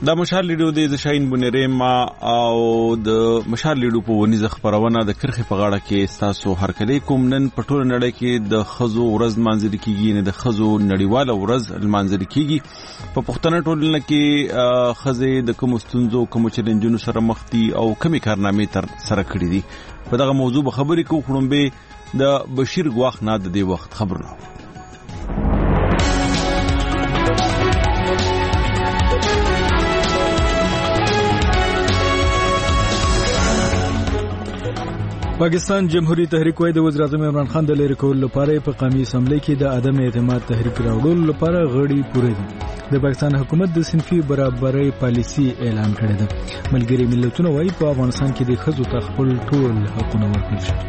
دا مشال لیډو د شاهین بنیرما او د مشال لیډو په ونیز خبرونه د کرخي په غاړه کې تاسو هرکلی کوم نن په ټول نړۍ کې د خزو ورځ منځري کیږي نه د خزو نړیواله ورځ منځري کیږي په پښتنه ټولنه کې خزې د کوم ستونزو کوم چیلنجونو سره مخ دي او کومې کارنامې تر سره کړې دي په دغه موضوع به خبرې کوو خړمبه د بشیر غواخ نه د دې وخت خبرونه پاکستان جمهوریت تحریک وای د وزیر اعظم عمران خان د لری کول لپاره په قومي اسمبلی کې د عدم اعتماد تحریک راوړلو لپاره غړي پوره دي. د پاکستان حکومت د صنفي برابرۍ پالیسي اعلان کړې ده. ملګری ملتونه وای په افغانستان کې د ښځو ته خپل ټول حقونه ورکړل شي.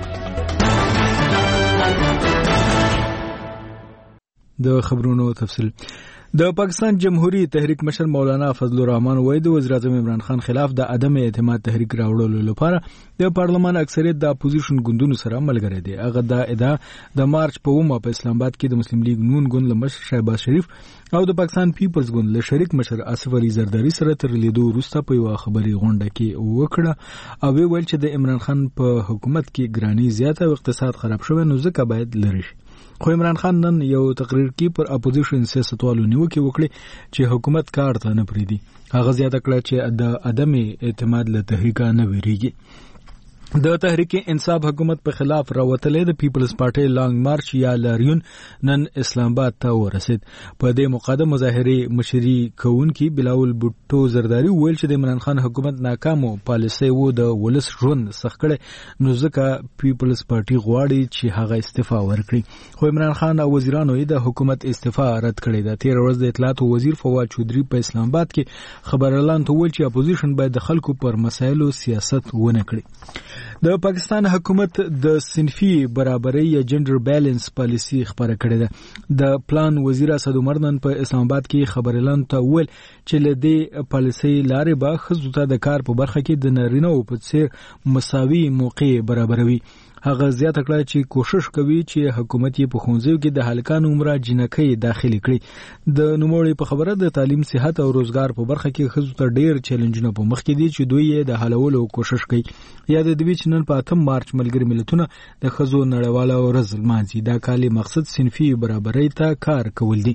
د خبرونو تفصیل د پاکستان جمهوریت تحریک مشر مولانا فضل الرحمن وای د وزیر اعظم عمران خان خلاف د عدم اعتماد تحریک راوړلو لپاره د پارلمان اکثریت د اپوزیشن ګوندونو سره ملګری دي. هغه د ادعا د مارچ په 9 په اسلام آباد کې د مسلم لیگ نون ګوند مشر شهباز شریف او د پاکستان پیپلز ګوند له شریک مشر آصف علي زرداری سره تر لیدو وروسته په یو خبري غونډه کې وکړه او ویل چې د عمران خان په حکومت کې ګرانی زیاته او اقتصاد خراب شوی نو ځکه باید لری شي. خو عمران خان نن یو تقریر کې پر اپوزیشن سیاستوالو نیوکه وکړي چې حکومت کار ته نه پریدي. هغه زیاته کړه چې د عدم اعتماد له تحریک نه ویریږي. د تحریک انصاف حکومت په خلاف راوتلې د پیپلز پارټي لانګ مارچ یا لاریون نن اسلام آباد ته ورسید. په دې مقدمه مظاهره مشري کوونکی بلاول بوټو زرداری ویل چې د عمران خان حکومت ناکامو پالیسي وو د ولس ژوند سخت کړي نو ځکه پیپلز پارټي غواړي چې هغه استعفا ورکړي. خو عمران خان او وزیرانو یې د حکومت استعفا رد کړې ده. 13 ورځ د اطلاعات وزیر فواد چودري په اسلام آباد کې خبر اعلان وکړ چې اپوزیشن باید د خلکو پر مسایلو سیاست ونه کړي. د پاکستان حکومت د صنفي برابرۍ یا جندر بیلنس پالیسي خبره کړې ده. د پلان وزیر اسد عمر نن په اسلام آباد کې خبر اعلان ته ویل چې له دې پالیسي لارې به ښځو ته د کار په برخه کې د نارینه‌و په څیر مساوي موقع برابروي. هغه زیاته کړه چې کوشش کوي چې حکومت یې په ښوونځیو کې د هلکانو عمره جنکۍ داخلي کړي. د نوموړي په خبره د تعلیم صحت او روزګار په برخه کې ښځو ته ډېر چیلنجونه په مخ کې دي چې دوی یې د حلولو کوشش کوي. یاد دې چې نن په 8 مارچ ملګری ملتونه د ښځو نړیواله ورځ لمانځي. دا کال مقصد صنفي برابرۍ ته کار کول دي.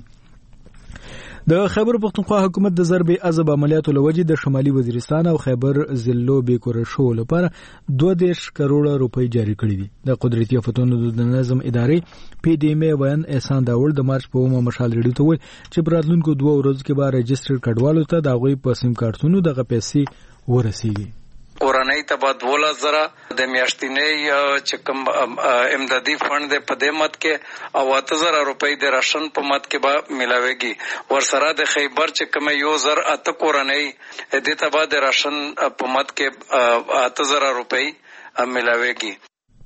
د خیبر پختونخوا حکومت د ضرب عذاب عملیاتو لوجې د شمالي وزیرستان او خیبر ضلعو بیکورشو لپاره 22 کروڑ روپۍ جاری کړې دي. د قدرتي آفتونو د نظم ادارې پی ډی ایم وین احسان داول د مارچ په 9 مشال ریډیو ته ویل چې په راتلونکو 2 ورځو کې به رجستر کډوالو ته د غوي په سیم کارتونو دغه پیسې ورسیږي. کورنۍ ته به 12,000 د میاشتنۍ چې کوم امدادي فند په دې مت کې او 8,000 روپۍ د راشن په مت کې به ملاويږي. ورسره د خیبر چې کوم 1,008 کورنۍ دې ته به د راشن په مت کې 8,000 روپۍ ملاويږي.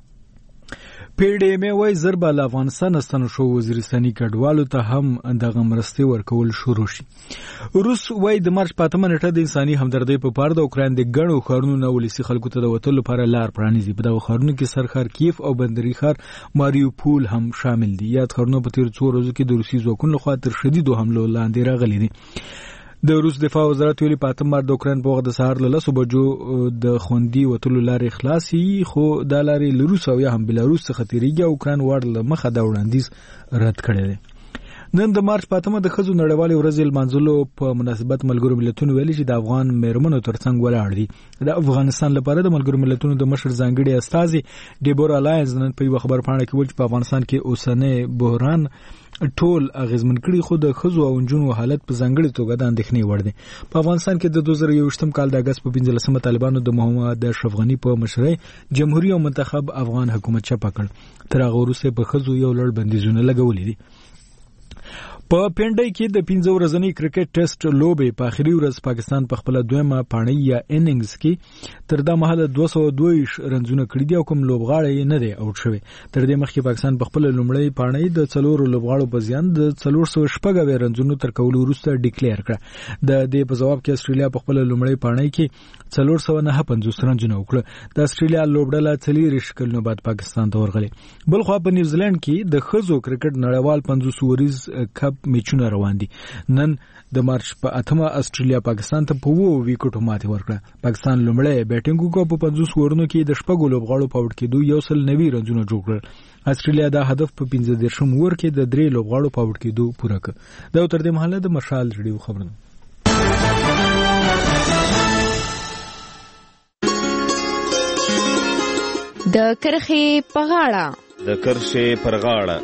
پی ډی ایم وای ضرب له افغانستان استن شو وزیرستاني کډوالو ته هم دغه مرستې ورکول شروع شي. روس وای د مارچ 5 نیټه د انساني همدردۍ په پاره د اوکران د ګڼو ښارونو نه ولسی خلکو ته د وټلو لپاره لار پرانیزي. په دغه ښارونو کې سرخار کیف او بندري ښار ماریوپول هم شامل دي. یاد ښارونه په تیر 2 ورځو کې د روسي ځواکونو لخوا تر شدیدو حملو لاندې راغلي دي. د روس دفاع وزارت ویلي په 8 مارچ د اوکران په وخت د سهار له 10 بجو د خوندي وټلو لارې خلاصي خو د لارې له روس او یا هم بلاروس څخه تیریږي او اوکران وړ له مخه دا وړاندیز رد کړی دی. نن د مارچ 5 د ښځو نړیوالې ورځې لمانځلو په مناسبت ملګرو ملتونو ویلي چې د افغان میرمنو ترڅنګ ولاړ دي. د افغانستان لپاره د ملګرو ملتونو د مشر ځانګړي استازي ډیبورا لاینز نن په یو خبر پاڼه کې ویل چې په افغانستان کې اوسنۍ بحران ټول اغیزمن کړي خو د ښځو او نجونو حالت په ځانګړي توګه د اندېښنې وړ دی. په افغانستان کې د 2021 کال د اگست په 15 طالبانو د محمد اشرف غنی په مشرۍ جمهوریت او منتخب افغان حکومت چپه کړ. تر هغه وروسته په ښځو یو لړ بندیزونه لګولي دي. په پینډای کې د 15 ورځنی کرکټ ټیسټ لوبې په اخري ورځ پاکستان په خپل دویمه پاڼۍ یا اننګز کې تر دا مهاله 222 رنزونه کړي دي او کوم لوبغاړی نه دی اوټ شوی. تر دې مخکې پاکستان په خپل لومړی پاڼۍ د 4 لوبغاړو په زیان د 416 رنزونو تر کولو وروسته ډیکلیئر کړ. د دې په جواب کې استرالیا په خپل لومړی پاڼۍ کې 459 رنزونه وکړه. د استرالیا لوبډله 40 کلونو بعد پاکستان ته ورغله. بل خو په نیوزیلند کې د خزو کرکټ نړیوال 500 وریز کپ میچونه روان دي. نن د مارچ په 8 استرالیا پاکستان ته په 2 وکټو ماتې ورکړه. پاکستان لومړی بیټینګ وکړ په 50 اورونو کې د شپږو لوبغاړو په وټ کېدو 190 رنونه جوړ کړل. استرالیا دا هدف په 15 اور کې د 3 لوبغاړو په وټ کېدو پوره کړ. دا تر دې مهاله د مشال ریډیو خبرونه. د کرخې په غاړه. د کرښې پر غاړه.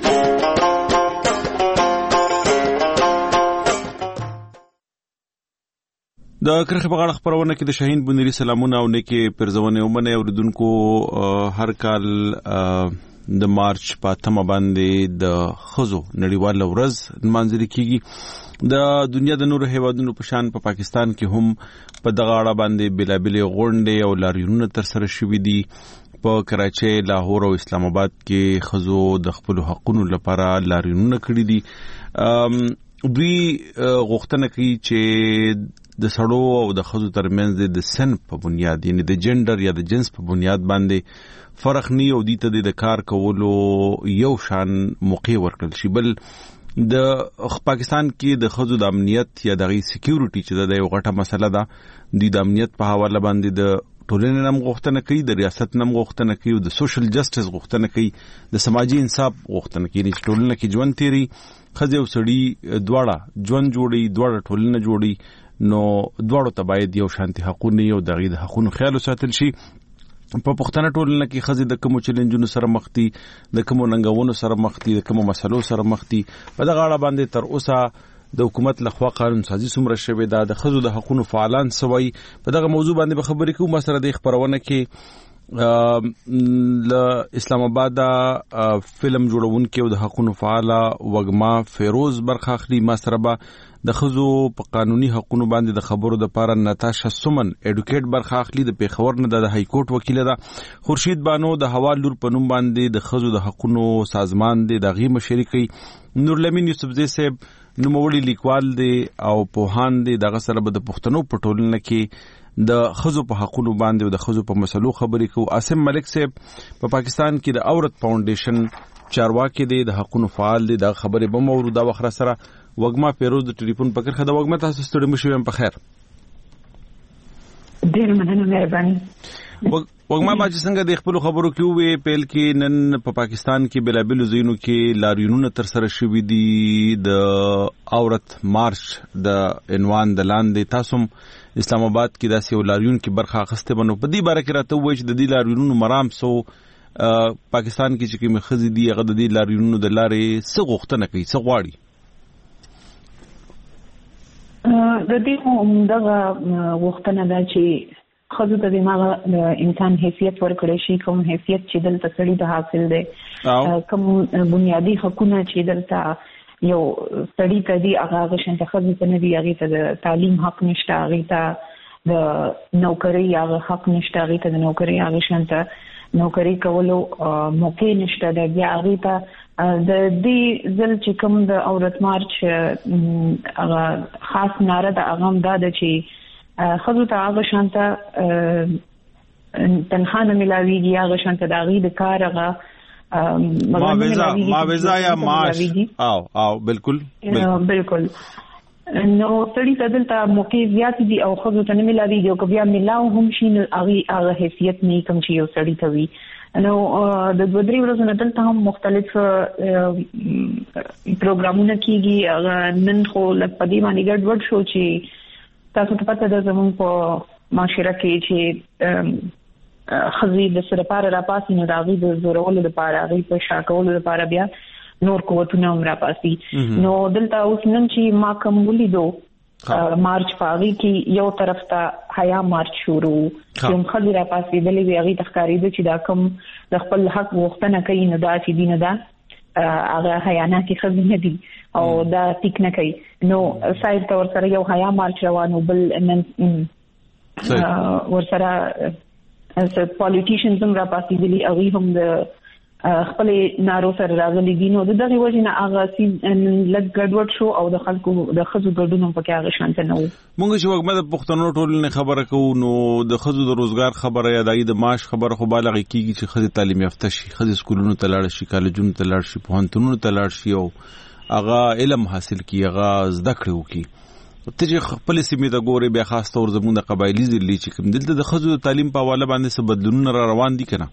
د کرخې په غاړه خبرونه کې د شاهین بنيري سلامونه او نیکي پرزونه ومنه اوریدونکو. هر کال د مارچ په 8 باندې د خزو نړیواله ورځ نمانځل کیږي. د دنیا د نورو هیوادونو په شان په پاکستان کې هم په دغه اړه باندې بلابلې غونډې او لاریونونه تر سره شوې دي. په کراچۍ، لاهور او اسلام آباد کې خزو د خپل حقوقو لپاره لاریونونه کړي دي. دوی غوښتنه کوي چې د سړو او د خزو ترمنځ د سن په بنیاد یعنی د جندر یا د جنس په بنیاد باندې فرق نه او دي ته د کار کولو یو شان موقع ورکړل شي. بل د پاکستان کې د خزو د امنیت یا د سکیورټي چې د یو غټه مسله ده د امنیت په حواله باندې د ټولنې نم غوښتنه کوي، د ریاست نم غوښتنه کوي، د سوشل جسټس غوښتنه کوي، د سماجی انصاف غوښتنه کوي چې ټولنه کې ژوند تیری خزه او سړی دواړه ژوند جوړي، دواړه ټولنه جوړي. نو دواړو ته باید یو شانتي حقوقونه او د غیر حقوقو خیال ساتل شي. په پښتنه ټولنه کې خزه د کوم چیلنجونو سره مخ دي، د کوم ننګونو سره مخ دي، د کوم مسلو سره مخ دي. په دغه اړه باندې تر اوسه د حکومت لخوا قانون سازي څومره شوی دا د خزو د حقوقو فعالان سوي. په دغه موضوع باندې به خبرې کوو. ما سره د خبرونه کې ل اسلام آباد فلم جوړونکي او د حقوقو فعال وګما فیروز برخه اخلي. ما سره به د خزو په قانوني حقوقو باندې د خبرو د پاره ناتاشا سومن اډوکیټ برخه اخلي، د پیښور نه د های کورټ وکیل ده. خورشید بانو د هوا لور په نوم باندې د خزو د حقوقو سازمان دی د غي مشري کوي. نورلمین یوسفزی صاحب نوموړي لیکوال دی او پوهان دی. دغه سره به د پښتنو په ټولنه کې د خزو په حقوقو باندې او د خزو په مسلو خبرې کوو. عاصم ملک صاحب په پاکستان کې د عورت فاونډیشن چارواکي دی، د حقوقو فعال دی. دا خبرې به مو ورو دا وخره سره وګما پیروز د ټلیفون پکړه خدا وګما تاسو ستړي مشو په خیر. ډیر مننه مهرباني. وګما باج څنګه د خپل خبرو کې وې پیل کې نن په پاکستان کې بلابل زینو کې لاریونونه تر سره شوې دي د عورت مارچ د عنوان د لاندې. تاسو اسلام آباد کې داسې ولاریون کې برخه اخسته بنو په دې باره کې راته وایي چې د دې لاریونونو مرام سو پاکستان کې چې کوم خزي دي هغه د دې لاریونونو د لارې څه غوښتنه کوي، څه غواړي. د دې دغه غوښتنه ده چې خزو ته د انسان حیثیت ورکړی شي، کوم حیثیت چې دلته سړي ته حاصل دی، کوم بنیادی حقوقونه چې دلته یو سړي ته دي هغه شانته خزو ته نه دي. هغه ته د تعلیم حق نشته، هغه ته د نوکری هغه حق نشته، هغه ته د نوکری هغه شانته نوکری کولو موقع نشته. د بیا هغه ته د دې ځل چې کوم د عورت مارچ هغه خاص ناره د هغه دا د چې خزو ته هغه شانته تنخواه نه ملاويږي، هغه شانته د هغه د کار هغه معاوضه یا معاش او بالکل نو سړي ته دلته موقع زیات دي او خزو ته نه ملاويږي او بیا ملاو هم شي هغه حیثیت نه کوم چې یو سړي ته وي. نو د 2-3 ورځې نه دلته هم مختلف پروګرامونه کیږي. نن خو لکه په دې باندې ګډوډ شو چې تاسو ته پته ده زموږ په معاشره کې چې خزي د سره لپاره راپاسي نو داغي د زورولو لپاره غي په شاکولو لپاره بیا نور قوتونه هم راپاسي. نو دلته اوس نن چې ما کوم ولیدو مارچ پاغي کې یو طرف ته حیا مارچ شروع کوم خزي راپاسي دلې وی غي تخکاریده چې دا کوم د خپل حق وختنه کوي نه دا چې دینه دا هغه حیانات خزي نه دي او دا ټیک نه کوي. نو سایر تور سره یو حیا مارچ روانو بل نن ور سره as a politicians هم را پاسې دي او هم د خپل نارو سره راغلي دي. نو دغه وجه نه هغه سي لږ ګډوډ شو او د خلکو د خزو ګډون په کې هغه شانته نه و. مونږ چې وګمه د پښتنو ټولنې خبره کوو نو د خزو د روزګار خبره یا د معاش خبره خو بالغ کیږي چې خزي تعلیم یافته شي، خزي سکولونو ته لاړ شي، کالجونو ته لاړ شي، پوهنتونونو ته لاړ شي او هغه علم حاصل کی، هغه زده کړو کی. ته چې خپل سیمې ته ګورې بیا خاص طور زموږ د قبایلي ضلع چې کوم دلته د ښځو د تعلیم په حواله باندې څه بدلونونه را روان دي که نه؟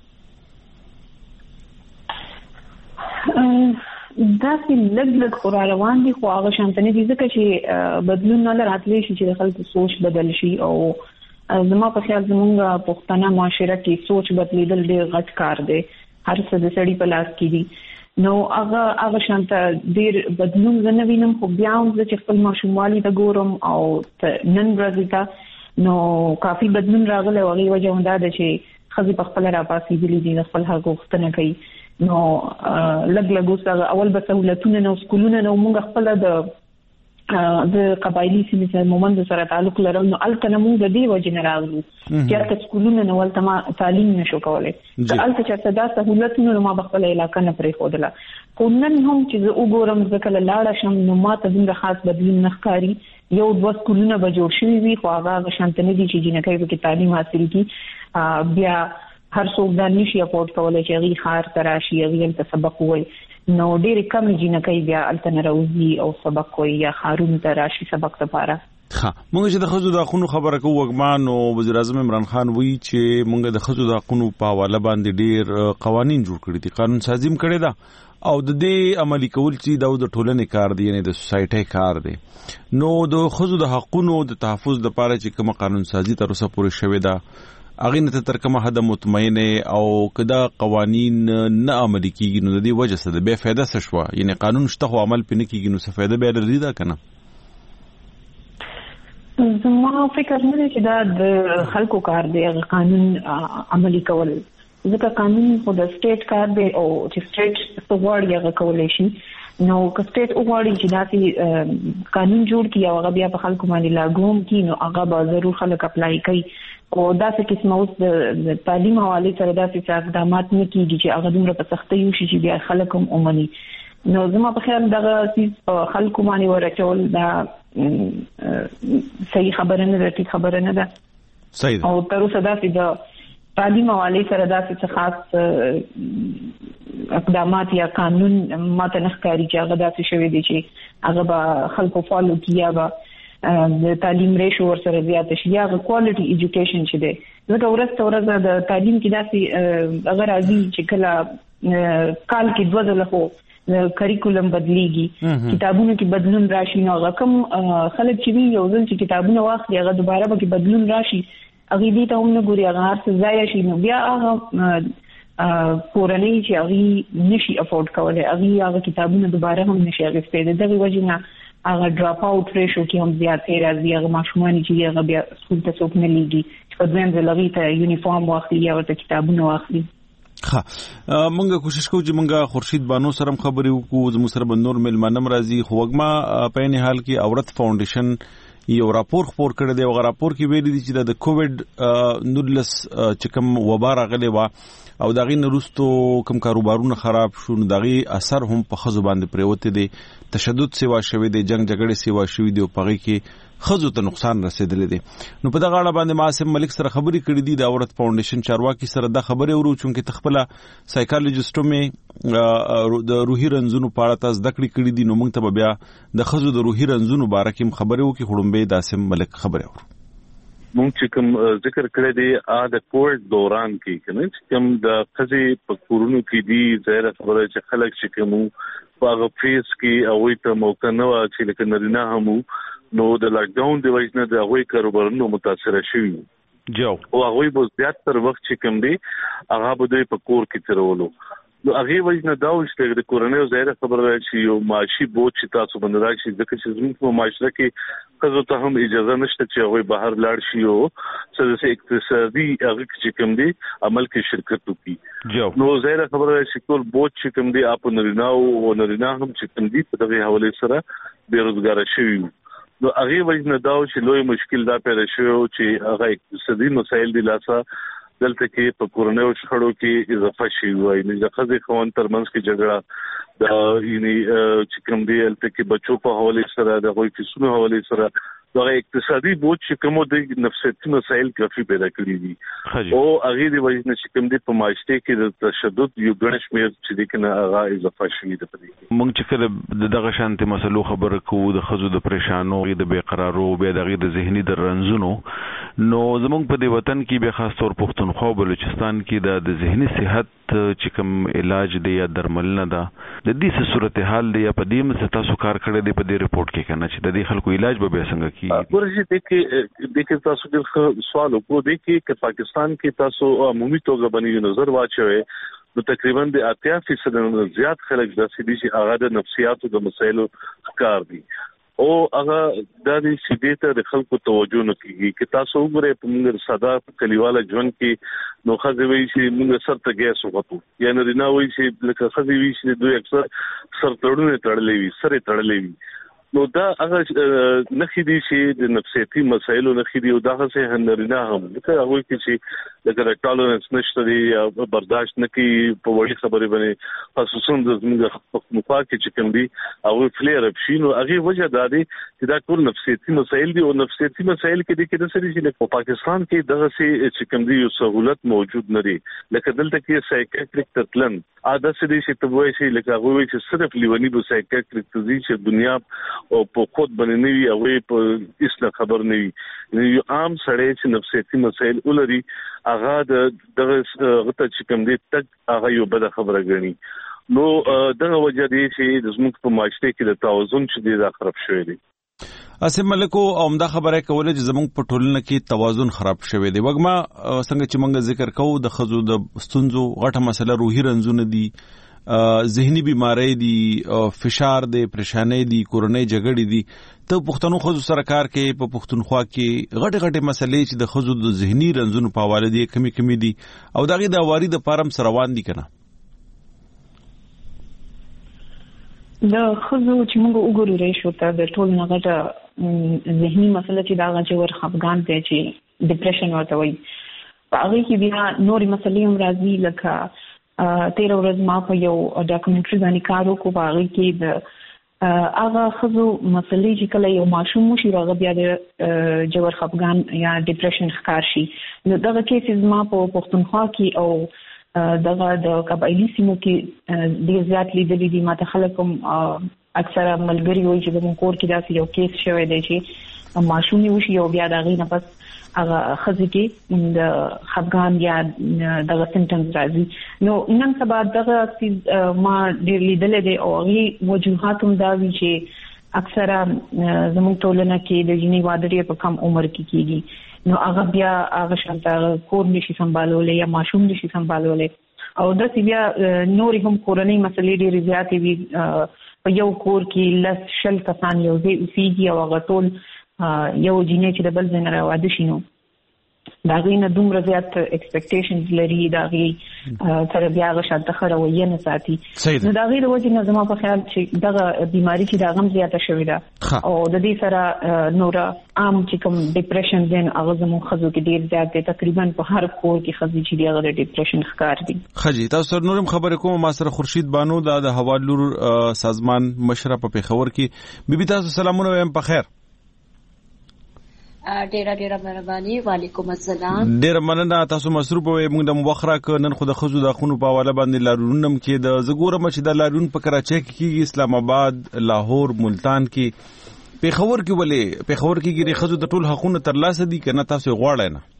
داسې لږ خو را روان دي، خو هغه شانته نه دي ځکه چې بدلون نه راتلی شي چې د خلکو سوچ بدل شي. او زما په خیال زموږ پښتنه معاشره کې سوچ بدلیدل ډېر غټ کار دی، هر څه د سړي په لاس کې دي. نو هغه شانته ډېر بدلون زه نه وینم، خو بیا هم زه چې خپل ماشوموالي ته ګورم او نن ورځې ته نو کافي بدلون راغلی. هغې وجه هم دا ده چې ښځې په خپله راپاڅېدلي دي، د خپل حق غوښتنه کوي. نو لږ اوس اول به سهولتونه نه سکولونه نه موږ خپل د قبایلی سیمې سره مومند سره تعلق لرو، نو الته موږ د دې وجه نه راغلو چې الته سکولونه نه ولته ما تعلیم نشو کولای. الته چې دا سهولتونه ما خپل علاقې نه پرې خودله. خو نن هم چې زه وګورم ځکه لاړه شم نو ما ته دومره خاص بدلون نه ښکاري. یو دوه سکولونه به جوړ شوي وي، خو هغه شانته نه دي چې جنکۍ پکې تعلیم حاصل کړي. بیا هر څوک دا نشي افورډ کولای چې هغې ښار ته راشي، هغې هلته سبق ووایي. نو ډېرې کمې جنکۍ بیا هلته نه راوځي او سبق وایي یا ښارونو ته راشي سبق لپاره. موږ چې د ښځو د حقونو خبره کوو وږمان، نو وزیر اعظم عمران خان وایي چې موږ د ښځو د حقونو په حواله باندې ډېر قوانین جوړ کړي دي، قانون سازي هم کړې ده، او د دې عملي کول چې دا د ټولنې کار دی، یعنی د سوسایټۍ کار دی. نو د ښځو د حقونو د تحفظ لپاره چې کومه قانون سازي تر اوسه پورې شوې ده، هغې نه تر کومه حده مطمئنه او که دا قوانین نه عملي کېږي نو د دې وجه څه ده؟ بیا فایده څه شوه؟ یعنی قانون شته خو عمل پرې نه کېږي نو څه فایده بیا لري ده که نه؟ زما فکر نه دی چې دا د خلکو کار دی هغه قانون عملي کول، ځکه قانون خو د سټیټ کار دی او چې سټیټ څه غواړي هغه کولی شي. نو که سټیټ وغواړي چې داسې قانون جوړ کړي او هغه بیا په خلکو باندې لاګو هم کړي نو هغه به ضرور خلک اپلای کوي. او داسې قسمه اوس د تعلیم حوالې سره داسې اقدامات نه کېږي چې هغه دومره په سختۍ وشي چې بیا خلک هم ومني. نو زما په خیال دغه څیز په خلکو باندې ورچول دا صحیح خبره نه ده، ټیک خبره نه ده. صحیح ده. او تر اوسه داسې د تعلیم حوالې سره داسې خاص اقدامات یا قانون ماته نه ښکاري چې هغه داسې شوی دی چې هغه به خلکو فالو کړي یا به د تعلیم ریشو ورسره زیاته شي یا کوالټي ایجوکیشن چې دی. ځکه ورځ په ورځ د تعلیم کې داسې هغه راځي چې کله کال کې 2 ځله خو کریکولم بدلیږي، کتابونو کې بدلون راشي. نو هغه کوم خلک چې وي یو ځل چې کتابونه واخلي هغه دوباره به بدلون راشي، هغې دې ته هم نه ګوري، هغه هر څه ضایع شي. نو بیا هغه کورنۍ چې هغې نشي افورډ کولی هغه کتابونه دوباره هم نشي اخیستی. د دغې وجې نه هغه ډراپ آوټ ریشو کې هم زیاتې راځي. هغه ماشومان چې هغه بیا سکول ته څوک نه لیږي چې په دویم ځل هغې ته یونیفارم واخلي یا ورته کتابونه واخلي. مونږ کوشش کوو چې مونږ خورشید بانو سره خبرې وکړو، زموږ سره به نور میلمانه هم راځي. خو وږمه په عین حال کې عورت فاونډیشن یو راپور خپور کړی دی. هغه راپور کې ویلي دي چې د کووډ 19 چې کوم وبا راغلی وه او د هغې نه وروستو کوم کاروبارونه خراب شو نو د هغې اثر هم په ښځو باندې پرېوتی دی. تشدد سیوا شوی دی، جنګ جګړې سیوا شوي دي او په هغې کې ښځو ته نقصان رسېدلی دی. نو په دغه اړه باندې ما عاصم ملک سره خبرې کړې دي، د عورت فاونډیشن چارواکي سره دا خبرې ورو چونکې ته خپله سایکالوجسټ مې د روحي رنځونو په اړه تا زده کړې کړي دي، نو موږ ته به بیا د ښځو د روحي رنځونو باره کې هم خبرې وکړي. خو لومبی د عاصم ملک خبرې اورو. مونږ چې کوم ذکر کړی دی د کووډ دوران کې کنه چې کوم د ښځې په کورونو کې دي، ظاهره خبره چې خلک چې کوم په هغه فیس کې هغوی ته موقع نه وه چې لکه نارینه هم نو د لاک ډاون د وجې نه د هغوی کاروبارونه متاثره شوي او هغوی به زیاتره وخت چې کوم دی هغه به دوی په کور کې تېرولو. نو هغې وجې نه دا و چې د کورنیو ظاهره خبره ده چې یو معاشي بوج چې تاسو باندې راشي، ځکه چې زموږ په معاشره کې ښځو ته هم اجازه نشته چې هغوی بهر لاړ شي او څه داسې اقتصادي هغه چې کوم دی عمل کې شرکت وکړي. نو ظاهره خبره ده چې ټول بوج چې کوم دی په نارینه او نارینه هم چې کوم دی په دغې حوالې سره بېروزګاره شوي. نو هغې وجې نه دا و چې لوی مشکل دا پیدا شوی و چې هغه اقتصادي مسایل دي لاسه دلته کې په کورنیو شخړو کې اضافه شوي وای. نو د ښځې خاوند ترمنځ کې جګړه د یعنې چې کوم دی هلته کې بچو په حوالې سره د هغوی فیسونو حوالې سره دا اقتصادي بوج چې کوم د نفسیاتي مسایل کافي پیدا کړی دي او هغه د وجه نشي کوم د پماشته کې د تشدد یو ګڼ شمېر چې د کنه هغه اضافه شوی د پدې مونږ چې کله دغه شانتي مسلو خبره کوو د خزو د پریشانو د بیقرارو به دغه د ذهني درنځونو نو زمونږ په دې وطن کې به خاص تور پښتونخوا بلوچستان کې د ذهني صحت چې کوم علاج دی یا درمل نه ده د دې صورتحال دی په دې مڅ تاسو کار کړی دی په دې رپورت کې کنه چې د دې خلکو علاج به څنګه ورته د کې تاسو د سوال وکړو د کې پاکستان کې تاسو عمومي توګه باندې نظر واچوي نو تقریبا د 80% زیات خلک د سیدي هغه د نفسیاتو د مسایلو ښکار دي او هغه د دې سیدې ته خلکو توجه نه کوي چې تاسو وګورئ په موږ ساده کلیواله ژوند کې نو خځوي چې موږ سر ته ګیس وغوتو یا نه وي چې لکه خځوي چې دوی اکثر سر تړونه تړلې وي سره تړلې وي نو دا هغه نخې دي چې د نفسیاتي مسایلو نخې دي او دا څه هنرینه هم لکه هغه چې لکه ټالرنس نشته دي یا برداشت نه کوي په وړي خبرې باندې خصوصا د زموږ مفاکې چې کوم دي او فلیر اپ شي نو هغه وجه دا دي چې دا ټول نفسیاتي مسایل دي او نفسیاتي مسایل کې دي چې د سړي چې په پاکستان کې دغه چې کوم دي یو سہولت موجود نه دي لکه دلته کې سایکیاټریک ترتلن عادت سړي چې تبوي شي لکه هغه چې صرف لیونی بو سایکیاټریک تزي چې دنیا او په خود باندې نوي او په اسله خبر نوي یو عام سړی چې نفسیاتي مسایل ولري هغه دغه غته چې کوم دي تک هغه یو بده خبره غني نو دغه وجه دی چې د زموږ په معاشره کې د توازن چې دی دا خراب شوی دی اسیم ملکو اومده خبره کوله چې زموږ په ټولنه کې توازن خراب شوی دی وګما څنګه چې موږ ذکر کوو د خزو د ستونزو غټه مسله روحي رنځونه دي ذهني بیماری دي فشار دي پریشانی دي کورنۍ جګړې دي ته پښتنو خزو سره کار کې په پښتونخوا کې غټه مسلې چې د خزو د ذهني رنځونو په حواله دي کمی دي او دغه د اواري د پارم سره روان دي کنه د خزو چې موږ وګورو ریشو ته د ټول نغټه ذهني مسله چې دا غوړ خفګان دی چې ډیپریشن ورته وایي په هغه کې بیا نورې مسلې هم راځي لکه 13 ورځ ما په یو ډاکومنټري باندې کار وکړ په هغه کې د هغه خزو مسلې چې کله یو ماشوم شي راغی بیا د جوړ خفګان یا ډیپریشن ښکار شي نو دغه کیسز ما په پښتونخوا کې او دغه د قبایلی سیمو کې ډیر زیات لیدلې دي ماته خلکم اکثره ملګری وایي چې د مونږ کې داسې یو کیس شوی دی چې ماشوم وشي او بیا دغه نه پس هغه خزي کې د خفګان یا دغه سمټمز راځي نو نن سبا دغه ما ډیر لیدلې دي او هغه وجوهات هم دا وی چې اکثره زموږ ټولنه کې د جنې واده په کم عمر کې کیږي نو هغه بیا هغه شانته کور نشي سمبالولې یا ماشوم نشي سمبالولې او د بیا نورې هم کورنۍ مسلې ډېرې زیاتې وي په یو کور کې لس شل کسان یو ځای اوسېږي او هغه ټول یو جنې چې د بل ځای نه راواده شي نو دا غي نه دومره زیات ایکسپیکټیشنز لري دا غي تر بیا هغه شاته خروي نه ساتي نو دا غي د وجه نه زما په خیال چې دغه بیماری چې دا غم زیاته شوې ده او د دې سره نور عام چې کوم ډیپریشن دین هغه زمو خزو کې ډیر زیات دي تقریبا په هر کور کې خزي چې دی هغه ډیپریشن ښکار دي خجی تاسو نورم خبره کوم ما سره خورشید بانو د حوالور سازمان مشره په پیښور کې بیبي تاسو سلامونه وایم په خیر ډیره مهرباني وعلیکم السلام ډیره مننه تاسو مصروف وئ موږ د مبخره ک نن خو د خزو د خونو په حواله باندې لارونم کې د زګورم چې د لارون په کراچۍ کې اسلام آباد لاهور ملتان کې پیښور کې ولې پیښور کې ګری خزو د ټول حقوقو تر لاسه دي کنه تاسو غواړئ نه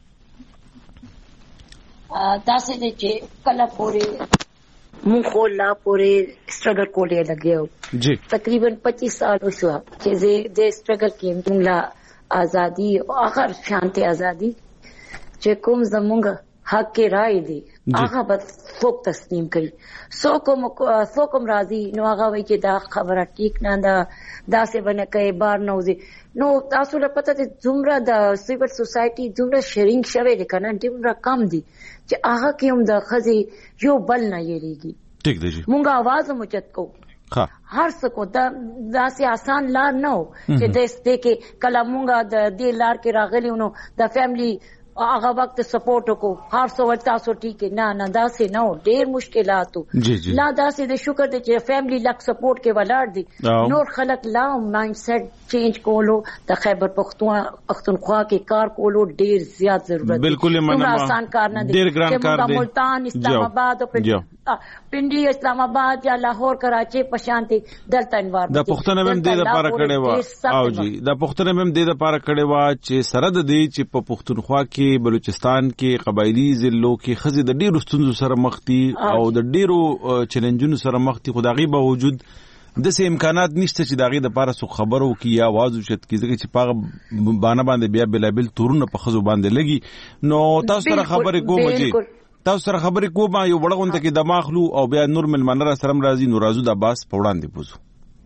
تاسو دې چې کله پورې مونږ خو لا پورې سټرګل کولې لګیو جی تقریبا 25 سال شو چې دې سټرګل کې موږ لا آزادی او اخر شانتي آزادی چې کوم زمونږ حق کې رائے دي هغه به څوک تسلیم کړي څوک راضي نو هغه وایي چې دا خبره ټیک نه ده دا څه بنه کوي بار نه وځي نو تاسو له پته ته زمره د سیویل سوسايټي زمره شیرینګ شوه د کنه ډیمره کم دي چې هغه کې هم د خزي یو بل نه یریږي ټیک دی مونږه आवाज موچت کو هر څه کو دا سي آسان لار نه چې د دې کې کله مونږه د دې لار کې راغلیو نو د فیملی هغه وخت سپورټ کو هر څو تاسو ټیک نه دا سه نو ډیر مشکلاتو لا دا سه د شکر د چې فیملی لک سپورټ کې ولاړ دي نور خلک لا مایند سیټ چینج کولو د خیبر پختونخوا کې کار کولو ډیر زیات ضرورت دی بالکل مننه آسان کار نه دی ډیر ګران کار دی ملتان اسلام آباد او پنډي اسلام آباد یا لاهور کراچي پشانتي دلته انوار د پښتنه هم د لپاره کړي وا او جی د پښتنه هم د لپاره کړي وا چې سره د دې چې په پښتونخوا کې بلوچستان کې قبایلی ضلعو کې خزي د ډیرو ستونزو سره مخ دي او د ډیرو چیلنجونو سره مخ دي خدایي باوجود د سه امکانات نشته چې داغه د پاره سو خبرو کی یا आवाज وشت کی ځکه چې پاغه باندې بیا بلابل تورونه په خزو باندې لګي نو تاسو سره خبرې کوم چې تاسو سره خبرې کوم یو بڑغونته کې دماغلو او بیا نور ملمنره سره راځي نو رازو د عباس په وړاندې پوزو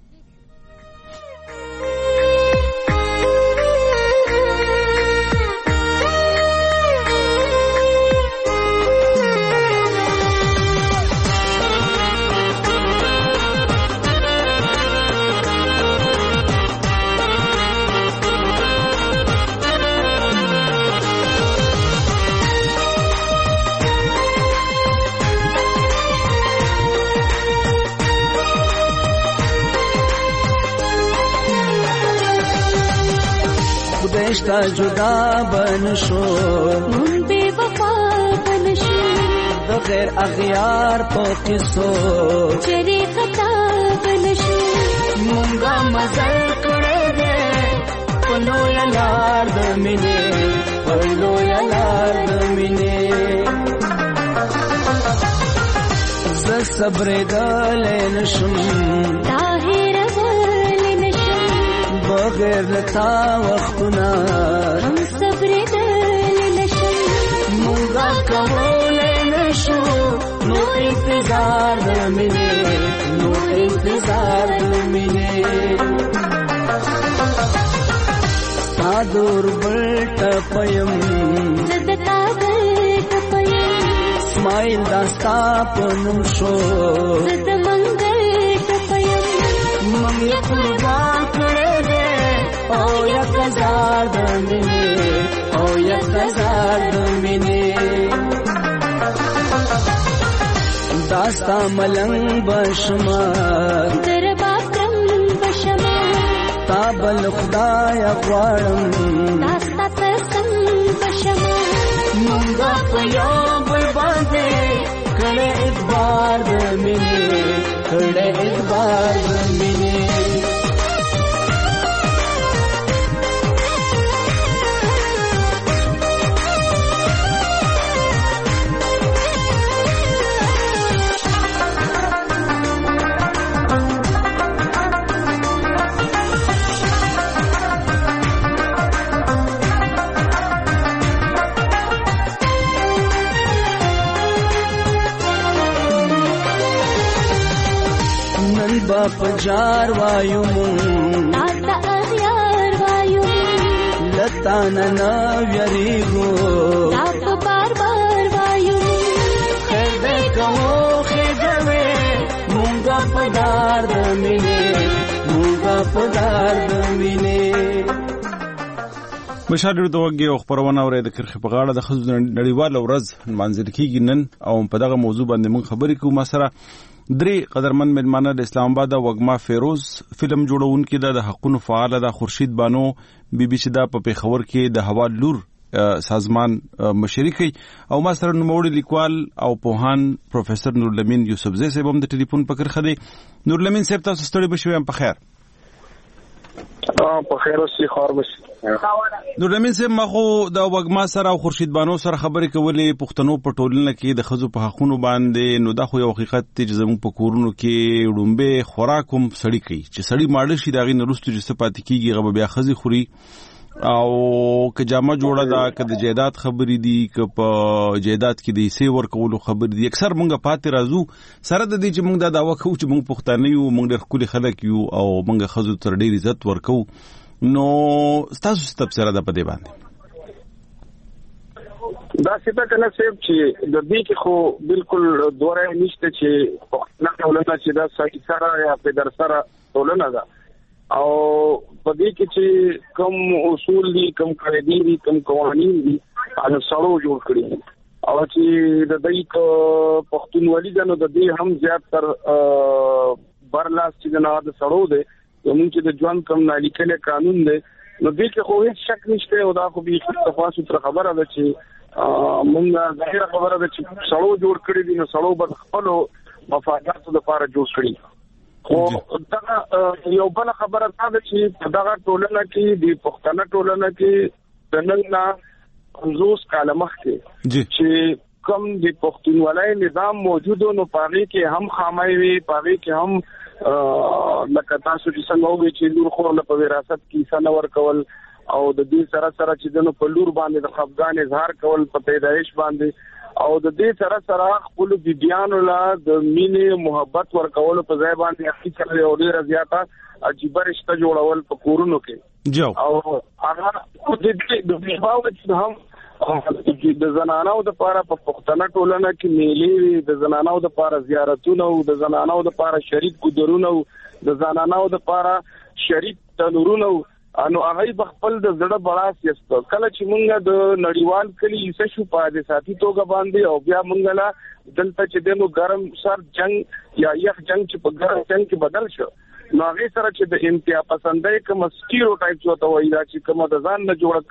خدایشتا جدا بنشو مون بے وفا بنشو د غیر اغیار پوکی سو چری خطا بنشو مونگا مزل کرے دے پلو یا لار دمینے پلو یا لار دمینے ز صبر دلے نشم طاہر والے نشم بغیر لتا وختنا ہم صبر دل نشم مونگا کولے نشو نو انتظار دمینے نو انتظار دمینے دور بلٹ پیم زدتا بلٹ پیم اسماعیل داستا پنم شو زد منگل پیم من یک قربان کرے دے او یک ہزار دمینے او یک ہزار دمینے داستا ملنگ بشمار درباکرم بشمار تابل خدای غوارم داستا تسم بشمار منگا پیو برباندے کڑے ادبار دمینے کڑے ادبار دمینے باپ جار وایو مون تاتا اغیار وایو لتانا ناویریگو تاپا بار بار وایو خیر دے کمو خیدوے مونگا پدار دمینے مونگا پدار دمینے مشاهده توګه او خبرونه اوري د کرخ په غاړه د خزو نړیواله ورځ منځل کیږي نن او په دغه موضوع باندې موږ خبرې کوو ما سره درې قدرمن ملمانه د اسلام آباد او وګما فیروز فلم جوړونکي د حقونو فعال د خورشید بانو بي بي چې د په پیښور کې د هوا لور سازمان مشرکی او ما سره نوموړي لیکوال او پوهان پروفیسور نورلمین یوسفزی صاحب هم د ټلیفون په کرخه دي نورلمین صاحب تاسو ستړي بشوي هم په خیر په خیر اوسې خور بشي نورلمین صاحب مخو د وګما سره او خورشید بانو سره خبرې کولې پښتنو په ټولنه کې د خزو په حقونو باندې نو دا خو یو حقیقت دی چې زموږ په کورونو کې ډومبه خوراکوم سړی کوي چې سړی ماړه شي داغي نرستو چې سپاتې کیږي غو بیا خزي خوري او که جامه جوړه دا که د جیدات خبرې دي که په جیدات کې د حصے ورکولو خبرې دي اکثر مونږه پاتې راځو سره د دې چې مونږ دا دعوه کوو چې مونږ پښتانه یو مونږ ډېر ښکلي خلک یو او مونږ خزو تر ډېر عزت ورکو نو ستاسو تبصره ده په دې باندې دا څه کنه صاحب چې د دې کې خو بالکل دوره نشته چې پښتنه ټولنه چې دا صحیح سره یا په در سره ټولنه ده او په دې کې چې کوم اصول دي کوم قاعده دي کوم قوانين دي هغه سره جوړ کړی او چې د دې کو پښتونولي جنو د دې هم زیات تر برلاس چې نه د سره ده موږ چې د ځوان کم نالیکل قانون دی نو دې کې خو هیڅ شک نشته او دا خو به تفاصیل خبره ده چې موږ ظاهر خبره ده چې سره جوړ کړی دي نو سره به خپل مفاداتو لپاره جوړ کړی خو دا یو بل خبره ده چې دا ټولنه کې د پښتنه ټولنه کې د نن نه 50 کاله مخکې چې کوم د پښتونولۍ نظام موجود نو پاره کې هم خامای وي پاره کې هم لکه تاسو چې څنګه وګورئ چې لور خو په وراثت کې سنور کول او د دې سره سره چې دنو په لور باندې د خفقان اظهار کول په پیدایش باندې او د دې سره سره خپل د بیان له د مینې محبت ورکول په ځای باندې اخیستل او ډیر زیاته عجیب رشتہ جوړول په کورونو کې او هغه د باوجود هم د زنانو د لپاره په پښتنه ټولنه کې میلې د زنانو د لپاره زیارتونه او د زنانو د لپاره شریک ګذرونه او د زنانو د لپاره شریک تنورونه انو هغه خپل د زړه بڑا سیست کله چې مونږ د نړیوال کلی څه شو په دې ساتي توګه باندې او بیا مونږ لا دلته چې دنو ګرم سر جنگ یا یخ جنگ چې په ګرم جنگ کې بدل شو نو هغه سره چې د امتیا پسندۍ کوم سټیریوټایپس وته وایي دا چې کوم د ځان نه جوړ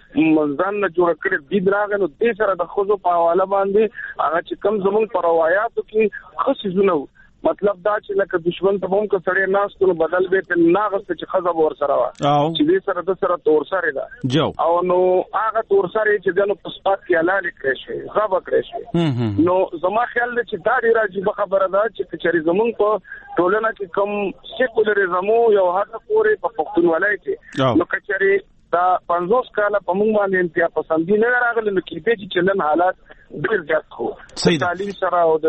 کړي د راغلو نو د سره د خوځو په حواله باندې هغه چې کوم زمون پر روایتو کې خصيزونه مطلب دا چې لکه دشمن ته هم کو سړی ناستو بدل به ته ناغست چې خزب ور سره وا چې دې سره د سره تور سره دا او نو هغه تور سره چې دنو په سپات کې اعلان کړی شي غاب کړی شي نو زما خیال دی چې دا ډیره عجیب خبره ده چې چری زمون په ټولنه کې کوم سیکولریزم یو هغه پورې په پښتونولۍ کې نو کچري دا 50 کاله په موږ باندې انتیا پسندي نه راغلی نو کې دې چې چلن حالات ډیر زیات خو تعلیم سره او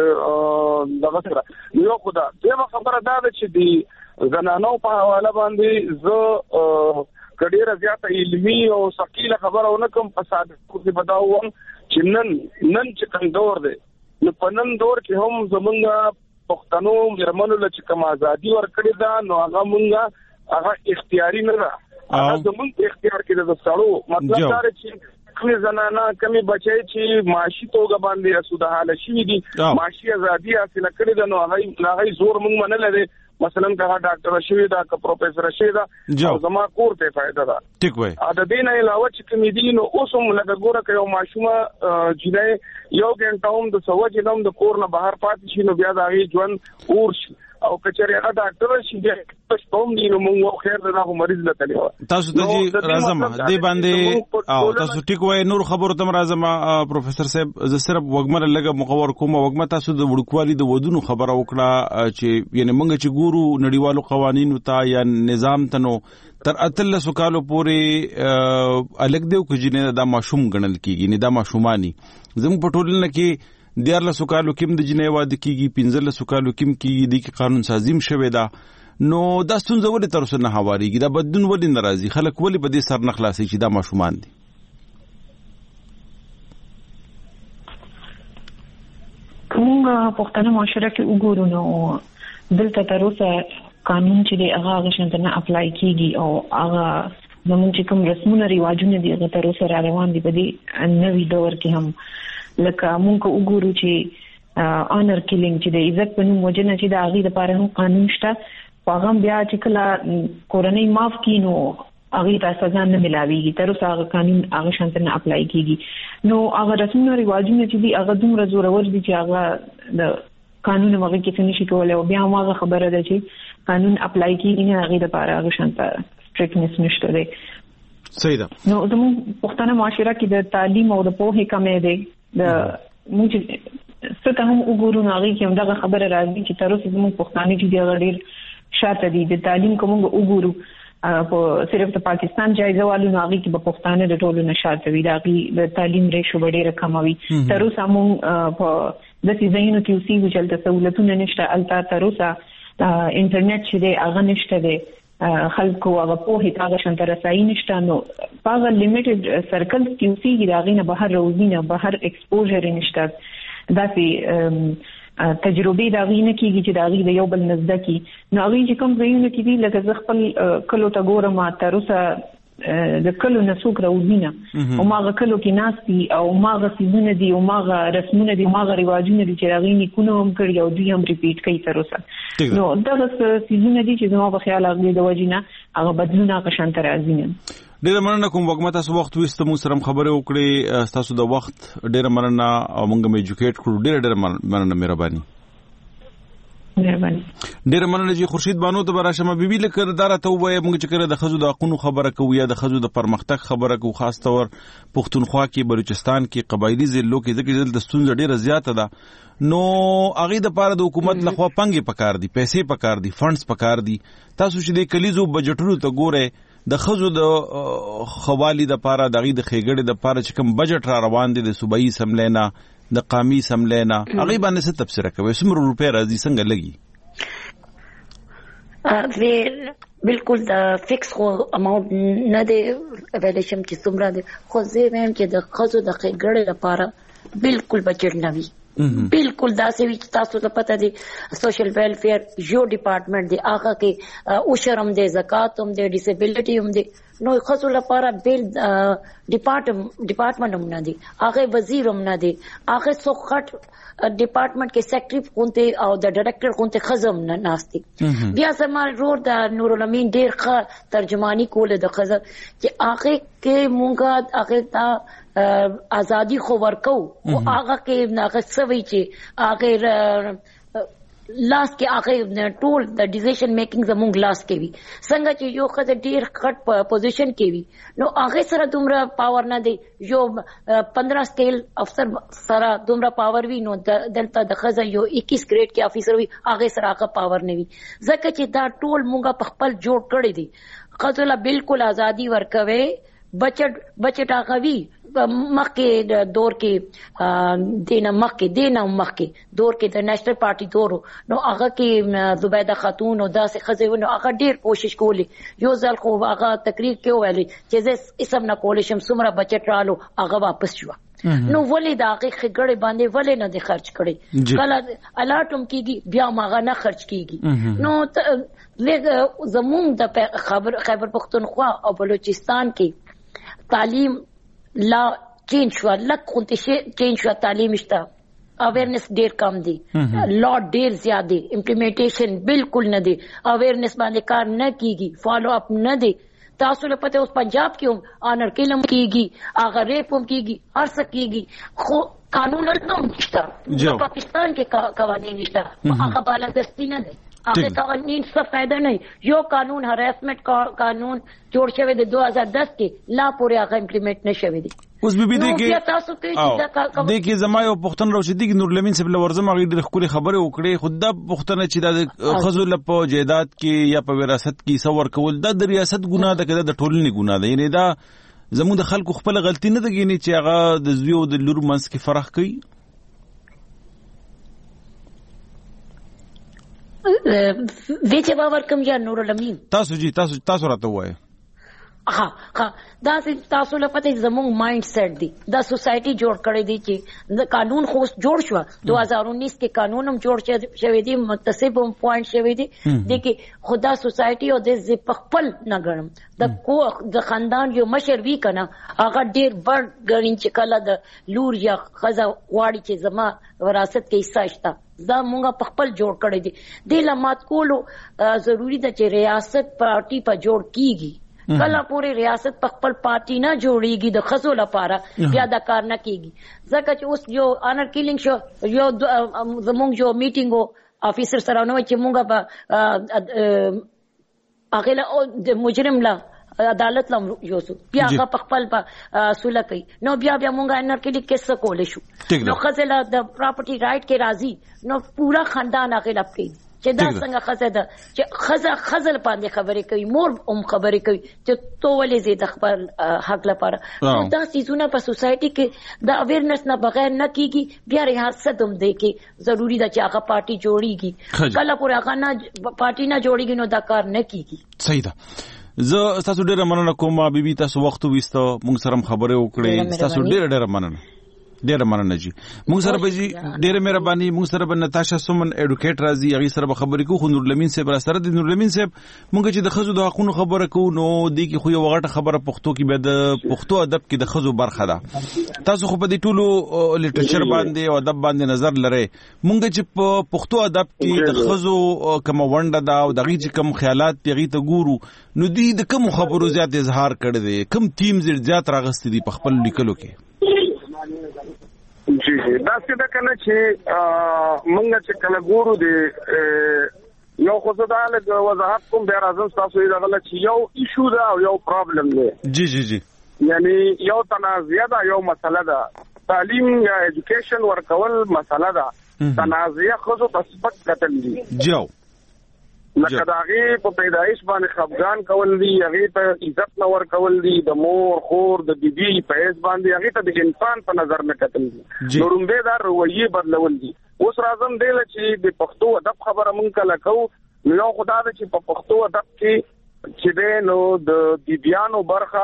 دغه سره یو خدا دغه خبره دا ده چې دی زنانو په حواله باندې زه کډیره زیاته علمي او ثقيله خبره ونکم فساد خو دې بداوم چې نن چې کوم دور دی نو په نن دور کې هم زمونږ پښتنو مرمنو چې کوم ازادي ورکړي دا نو هغه مونږه هغه اختیاري نه ده هغه زمونږ اختیار کې د سړو مطلب دا چې کله زنانه کمی بچي چې معاشي توګه باندې رسوده حاله شي دي معاشي ازادي حاصل کړي ده نو هغه زور مونږ منل دي مثلا که ډاکټر شوی دا که پروفیسور شوی دا او زما کور ته فائدہ ده ټیک وای ا د دې نه علاوه چې کوم دي نو اوس هم لکه ګوره کوي ماشومه جنې یو غنټه هم د سوج نوم د کور نه بهر پاتې شي نو بیا دا وی ژوند اور شي او کچری هغه ډاکټر شي چې پښتوم دي نو موږ خیر دغه مریض لته لیو تاسو ته جی راځم دې باندې او تاسو ټیک وای نور خبرو تم راځم پروفیسور صاحب ز صرف وګمره لګه مخور کوم وګمه تاسو د وړکوالي د ودونو خبره وکړه چې یعنی موږ چې ګورو نړیوالو قوانینو ته یا نظام تنو تر اتل سکالو پورې الګ دیو کجینه دا ماشوم غنل کیږي نه دا ماشومانی زموږ په ټولنه کې دیارله سکالو کیم د جنې واده کیږي 15 سکالو کیم کیږي د قانون سازیم شوه دا نو دا ستونزه ولې تر اوسه نه هواريږي دا بدون ولې ناراضي خلک ولې په دې سر نه خلاصي چې دا ماشومان دي کومه پښتنه معاشره کې وګورو نو دلته تر اوسه قانون چې هغه شنت نه اپلای کیږي او هغه زموږ چې کوم رسمونه ریواجونه دي هغه تر اوسه روان دي په دې نوې دور کې هم لکه مونږ وګورو چې آنر کیلینګ چې د عزت په نوم وجنه چې د هغه لپاره هم قانون شته هغه بیا چې کله کورنۍ معاف کینو هغه ته سزا نه ملاويږي تر اوسه هغه قانون هغه شانت نه اپلای کیږي نو هغه رسمونه ریواجونه چې دي هغه دومره زورور دي چې هغه د قانون هغه کې نشي کولای او بیا هغه خبره ده چې قانون اپلای کیږي نه هغه لپاره هغه شانت سټریکټنس نشته دی صحیح ده نو زموږ پښتنه معاشره کې د تعلیم او د پوهې کمې ده د موږ څه هم وګورو هغه کې هم دا خبره راځي چې تر اوسه زموږ پښتانه چې دی ډېر شاته دي د تعلیم کوم وګورو په صرف د پاکستان جایزوالو هغه کې په پښتانه د ټولو نشاته وي دا د تعلیم ریشو ډېر کم وي تر اوسه موږ په د سیزینو کې اوسې وجل د سہولتونو نشته الته تر اوسه انټرنیټ چې دی هغه نشته دی خلکو هغه په هیڅ شان تر رسایي نشته نو هغه لیمیټډ سرکلز کې اوسېږي دا غینه بهر روزینه بهر ایکسپوژر نشته دا سي تجربه دا غي نه کیږي چې دا غي د یو بل نزد کی نو غي چې کوم ځایونه کې دي لکه ز خپل کلو ته ګورم تر اوسه د کلو نسوک راوځینه او ماغه کلو کې ناسي او ماغه سیزونه دي او ماغه رسمونه دي ماغه رواجونه دي چې غي نه کونه هم کړی او دوی هم ریپیټ کوي تر اوسه نو دا سیزونه دي چې زما په خیال هغه د وجینه هغه بدلونه قشان تر ازینه. ډیره مننه کوم وګمه تاسو وخت وست مو سره خبرې وکړې تاسو د وخت ډیره مننه او موږ مې ایجوکیټ کړو ډیره مننه مهرباني. ډیره مننه چې خورشید بانو ته براشمه بیبي لکه دارته وای موږ چې کړه د خزو د حقوقو خبره کوو یا د خزو د پرمختګ خبره کوو خاص تور پښتونخوا کې بلوچستان کې قبایلی ضلعو کې ځکه د ستونزې ډیره زیاته ده نو هغه د پاره د حکومت لخوا پنګې پکار دي پیسې پکار دي فندز پکار دي تاسو چې د کلیزو بجټونو ته ګوره د خزو د خوالي د پاره دغه د خېګړې د پاره چې کوم بجټ را روان دي د صوبایي سملینا د قامي سملینا هغه باندې څه تفسیر کوي څومره روپیا راځي څنګه لګي بالکل د فکس خو اماونت نه دی اویلیشن کې څومره دی خو زه وایم چې د خزو د خېګړې لپاره بالکل بجټ نه وي بالکل داسې وی چې تاسو ته پته دي سوشل ویلفیر یو ډپارټمنټ دی هغه کې او شرم دی زکات هم دی ډیسیبিলিټي هم دی نو خصو لپاره بیل ډپارټمنټ هم نه دی هغه وزیر هم نه دی هغه څو خټ ډپارټمنټ کې سیکریټری کونته او د ډایریکټر کونته خزم نه ناشتي بیا زموږ رور د نور الامین ډیر ښه ترجمانی کوله د خزم چې هغه کې مونږه هغه تا ازادي خو ورکو او هغه کې هغه سوي چې هغه لاس کې هغه ټول د ډیسیژن میکینګ زموږ لاس کې وي څنګه چې یو خزه ډیر خټ پوزیشن کې وي نو هغه سره دومره پاور نه دی یو 15 سکیل افسر سره دومره پاور وي نو دلته د خزه یو 21 گریډ کې افیسر وي هغه سره هغه پاور نه وي ځکه چې دا ټول مونږه په خپل جوړ کړی دي خزه بالکل ازادي ورکوي بچټ هغه وی مخکې دور کې دینه مخکې دور کې د نېشنل پارټي دورو نو هغه کې زبیده خاتون او داسې خزه نو هغه ډیر کوشش کولی یو ځل خو هغه تقریر کې ویلي چې زه اسم نه کولې شم سمره بچټ رالو هغه واپس شو نو ولې دا هغه خګړې باندې ولې نه دي خرج کړي کله الاټم کېږي بیا ماغه نه خرج کېږي نو لږ زموږ د خیبر پختونخوا او بلوچستان کې تعلیم لا چینج شو لک خونته شي چینج شو تعلیم شته اویرنس ډیر کم دی لا ډیر زیات دی امپلیمنټیشن بالکل نه دی اویرنس باندې کار نه کیږي فالو اپ نه دی تاسو له پته اوس پنجاب کې آنر کلم کیږي هغه ریپ هم کیږي هر څه کیږي خو قانون نه نشته پاکستان کې قوانین نشته هغه بالادستی نه دی هغه قوانین څه فائدہ نه یو قانون هراسمنت قانون جوړ شوی د 2010 کې لا پورې هغه امپلیمنٹ نشوي دی اوس به دې کې زما یو پښتون روشدي کې نور لمین صاحب لورزم هغه ډېر خوري خبره وکړي خود د پښتنه چې د خزو په جیدات کې یا په وراثت کې سور کول د ریاست ګناه ده کده د ټولنې ګناه ده یعنی دا زموږ د خلکو خپل غلطي نه ده یعنی چې هغه د زوی او د لور منځ کې فرق کوي ویچه باور کم یا نور الامین تاسو راته وایي ها دا تاسو له پته زموږ مایند سیټ دی دا سوسایټي جوړ کړی دی چې د قانون خو جوړ شو 2019 کې قانون هم جوړ شوی دی متصب هم پوینټ شوی دی چې خدا سوسایټي او د خپل نه غړم د خاندان یو مشر وی کنه هغه ډیر بڑ غړین چې کله د لور یا خزه واړی چې زما وراثت کې حصہ شته دا مونږه په خپل جوړ کړی دي د لمات کولو ضروری ده چې ریاست پارټي په جوړ کیږي کله پوری ریاست په خپل پارټي نه جوړیږي د خزو لپاره بیا دا کار نه کیږي ځکه چې اوس جو آنر کیلینګ شو یو زمونږ جو میټینګ افیسر سره نو چې مونږه هغه د مجرم لا عدالت لم یوسو بیا هغه په خپل سوله کوي نو بیا مونږه آنر کیلینګ کیسه کولې شو نو خزله د پراپرټي رائټ کې راضي نو پورا خاندان هغه لپ کوي چې دا څنګه خزه ده چې خزل باندې خبرې کوي مور خبرې کوي چې تو ولې زه د خپل حق لپاره دا سيزونه په سوسايټي کې د اویرنس نه بغیر نه کیږي بیا ریاست هم دی کې ضروری ده چې هغه پارټي جوړیږي کله پورې هغه نه پارټي نه جوړیږي نو دا کار نه کیږي صحیح ده زه تاسو ډیره مننه کوم بیبي تاسو وخت وېستو موږ سره خبرې وکړې تاسو ډیره مننه ډیره مننه جی. موږ سره به جی ډیره مهرباني، موږ سره به نتاشا سومن اډوکیټ راځي، هغه سره به خبرې کوو. خو نور لمین صاحب را سره د نور لمین صاحب موږ چې د خزو د حقوقو خبره کوو نو د کی خو یو غټه خبره پښتو کې به د پښتو ادب کې د خزو برخه ده. تاسو خو په دې ټولو لیټریچر باندې او ادب باندې نظر لرئ. موږ چې په پښتو ادب کې د خزو کوم ونده دا او دغه چې کوم خیالات دغه ته ګورو نو د کوم خبرو زیات اظهار کړی دی، کوم تیم زیات راغستې دي په خپل لیکلو کې؟ جی دا څه ده کنه چې مونږ چې کله ګورو د یو خو زه دا له وضاحت کوم بیا راځم تاسو یې دغه چې یو ایشو ده او یو پرابلم دی. جی یعنی یو تنازعه ده، یو مسله ده. تعلیم یا ایجوکیشن ورکول مسله ده. تنازعه خو په سپک کتل دي. جاو لکه د هغې په پیدایش باندې خفګان کول دي، هغې ته عزت نه ورکول دي، د مور خور د بیبي په حیث باندې هغې ته د انسان په نظر نه کتل دي. نو لومبۍ دا رویې بدلول دي. اوس راځم دی له چې د پښتو ادب خبره مونږ کله کوو نو یو خو دا ده چې په پښتو ادب کې چې دی نو د بیبیانو برخه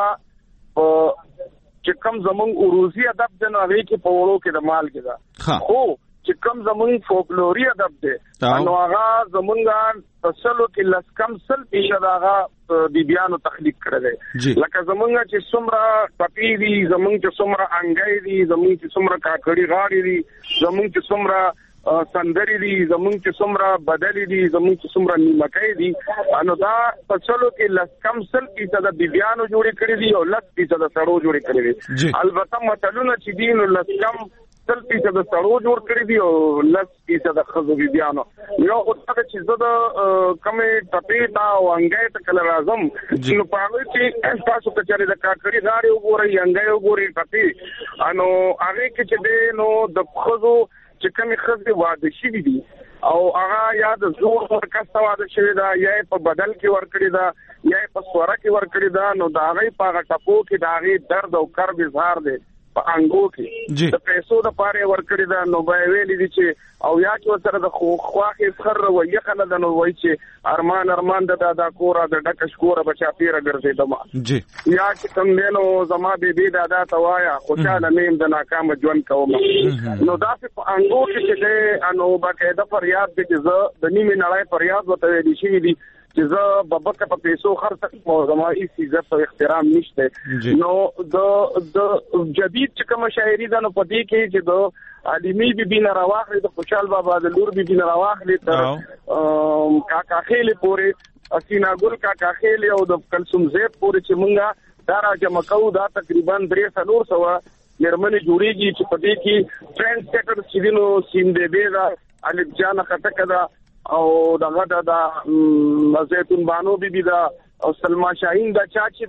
چې کم زمونږ عروضي ادب دی نو هغې کې په وړو کې د مالګې ده. خو چې کم زمونږ فولکلوري ادب دی نو هغه زمونږ تسلو کې لس کم 100% هغه بیبیانو تخلیق کړی دی. لکه زمونږ چې څومره ټپې دي، زمونږ چې څومره انګی دي، زمونږ چې څومره کاکړي غاړې دي، زمونږ چې څومره سندري دي، زمونږ چې څومره بدلې دي، زمونږ چې څومره نیمکۍ دي، نو دا تسلو کې لس کم 100% بیبیانو جوړې کړې دي او 10% سړو جوړې کړې دي. البته متلونه چې دي نو لس کم 100% د سړو جوړ کړی دي او 10% د خزو بیبیانو. یو خو دا چې زه د کمې ټپې ته او انګی ته کله راځم نو په هغې چې تاسو که چېرې د کاکړي غاړې وګورئ، انګی وګورئ، ټپې نو هغې کې چې دی نو د خزو چې کمې ښځې واده شوي دي او هغه یا د زور ورکس ته واده شوې ده یا یې په بدل کې ورکړې ده یا یې په سوره کې ورکړې ده، نو د هغې په هغه ټپو کې د هغې درد او کرب اظهار دی په انګو کې د پیسو د پاره ورکړی دا. نو به ویلې دي چې او یا چې سره د خواخې فخر رویه کنه د نو وای چې ارمان د کورا د ډکش کورا بچا پیره ګرځیدم جی یا چې کوم دینو زما بیبي دادا توایا خوشاله نیم د ناکام ژوند کوم. نو دا په انګو کې چې نو باقاعده فریاد دي چې زه د نیمه نړۍ فریاد وته دي شي دي چې زه بابکه په پیسو خرڅ کوم، زما هیڅ عزت او احترام نشته. نو د جدید چې کوم شاعري ده نو په دې کې چې د عالمي بیبي نه راواخلي، د خوشحال بابا د لور بیبي نه راواخلي تر کاکا خېلې پورې، اسینا ګل کاکا خېلې او د کلثوم زیب پورې چې مونږه دا راجمع کوو دا تقریبا 300 مېرمنې جوړېږي چې په دې کې ټرینډ سیټر چې دي نو سیندې بې ده، الف جان خټکه ده او دغه د زیتون بانو بیبي دا او سلما شاهین دا چا چې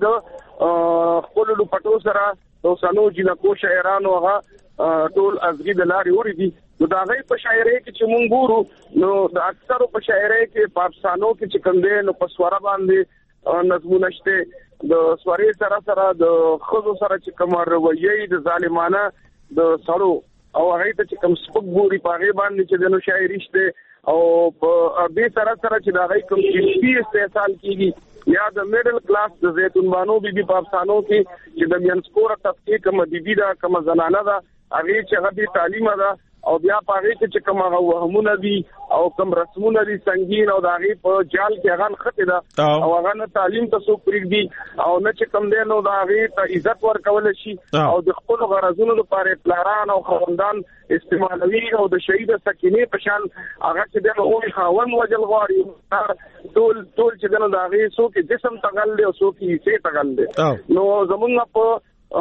د خپل لپټو سره د سنو جنکو شاعرانو هغه ټول ازغي د لارې وری دي. نو دا غي په شاعرۍ کې چې مونږ ګورو نو د اکثرو په شاعرۍ کې په افسانو کې چې کوم دی نو په سوره باندې نظمونه شته، د سورې سره د خزو سره چې کوم رویې د ظالمانه د سړو او هغه ته چې کوم سپک ګوري په هغه باندې چې د نو شاعري شته او په دې سره چې دا غي کوم چې استعمال کیږي یا د میډل کلاس د زیتون بانو بیبي په افسانو کې چې د مینسکور طبقه کوم بیبي دا کوم زنانه ده هغه چې هغه تعلیم ده او بیا په هغه کې چې کوم هغه وهمونه دي او کوم رسمونه دي سنگین او دا هغه په جال کې هغه خطه ده او هغه نه تعلیم ته څوک پریږدي او نه چې کوم دی نو دا هغه ته عزت ورکول شي او د خپل غرضونو لپاره پلاران او خوندان استعمالوي او د شهید سکینه په شان هغه چې د نوې خاون وجل غواړي ټول چې د هغه څوک جسم تغل دی او څوک یې سي تغل دی. نو زمونږ په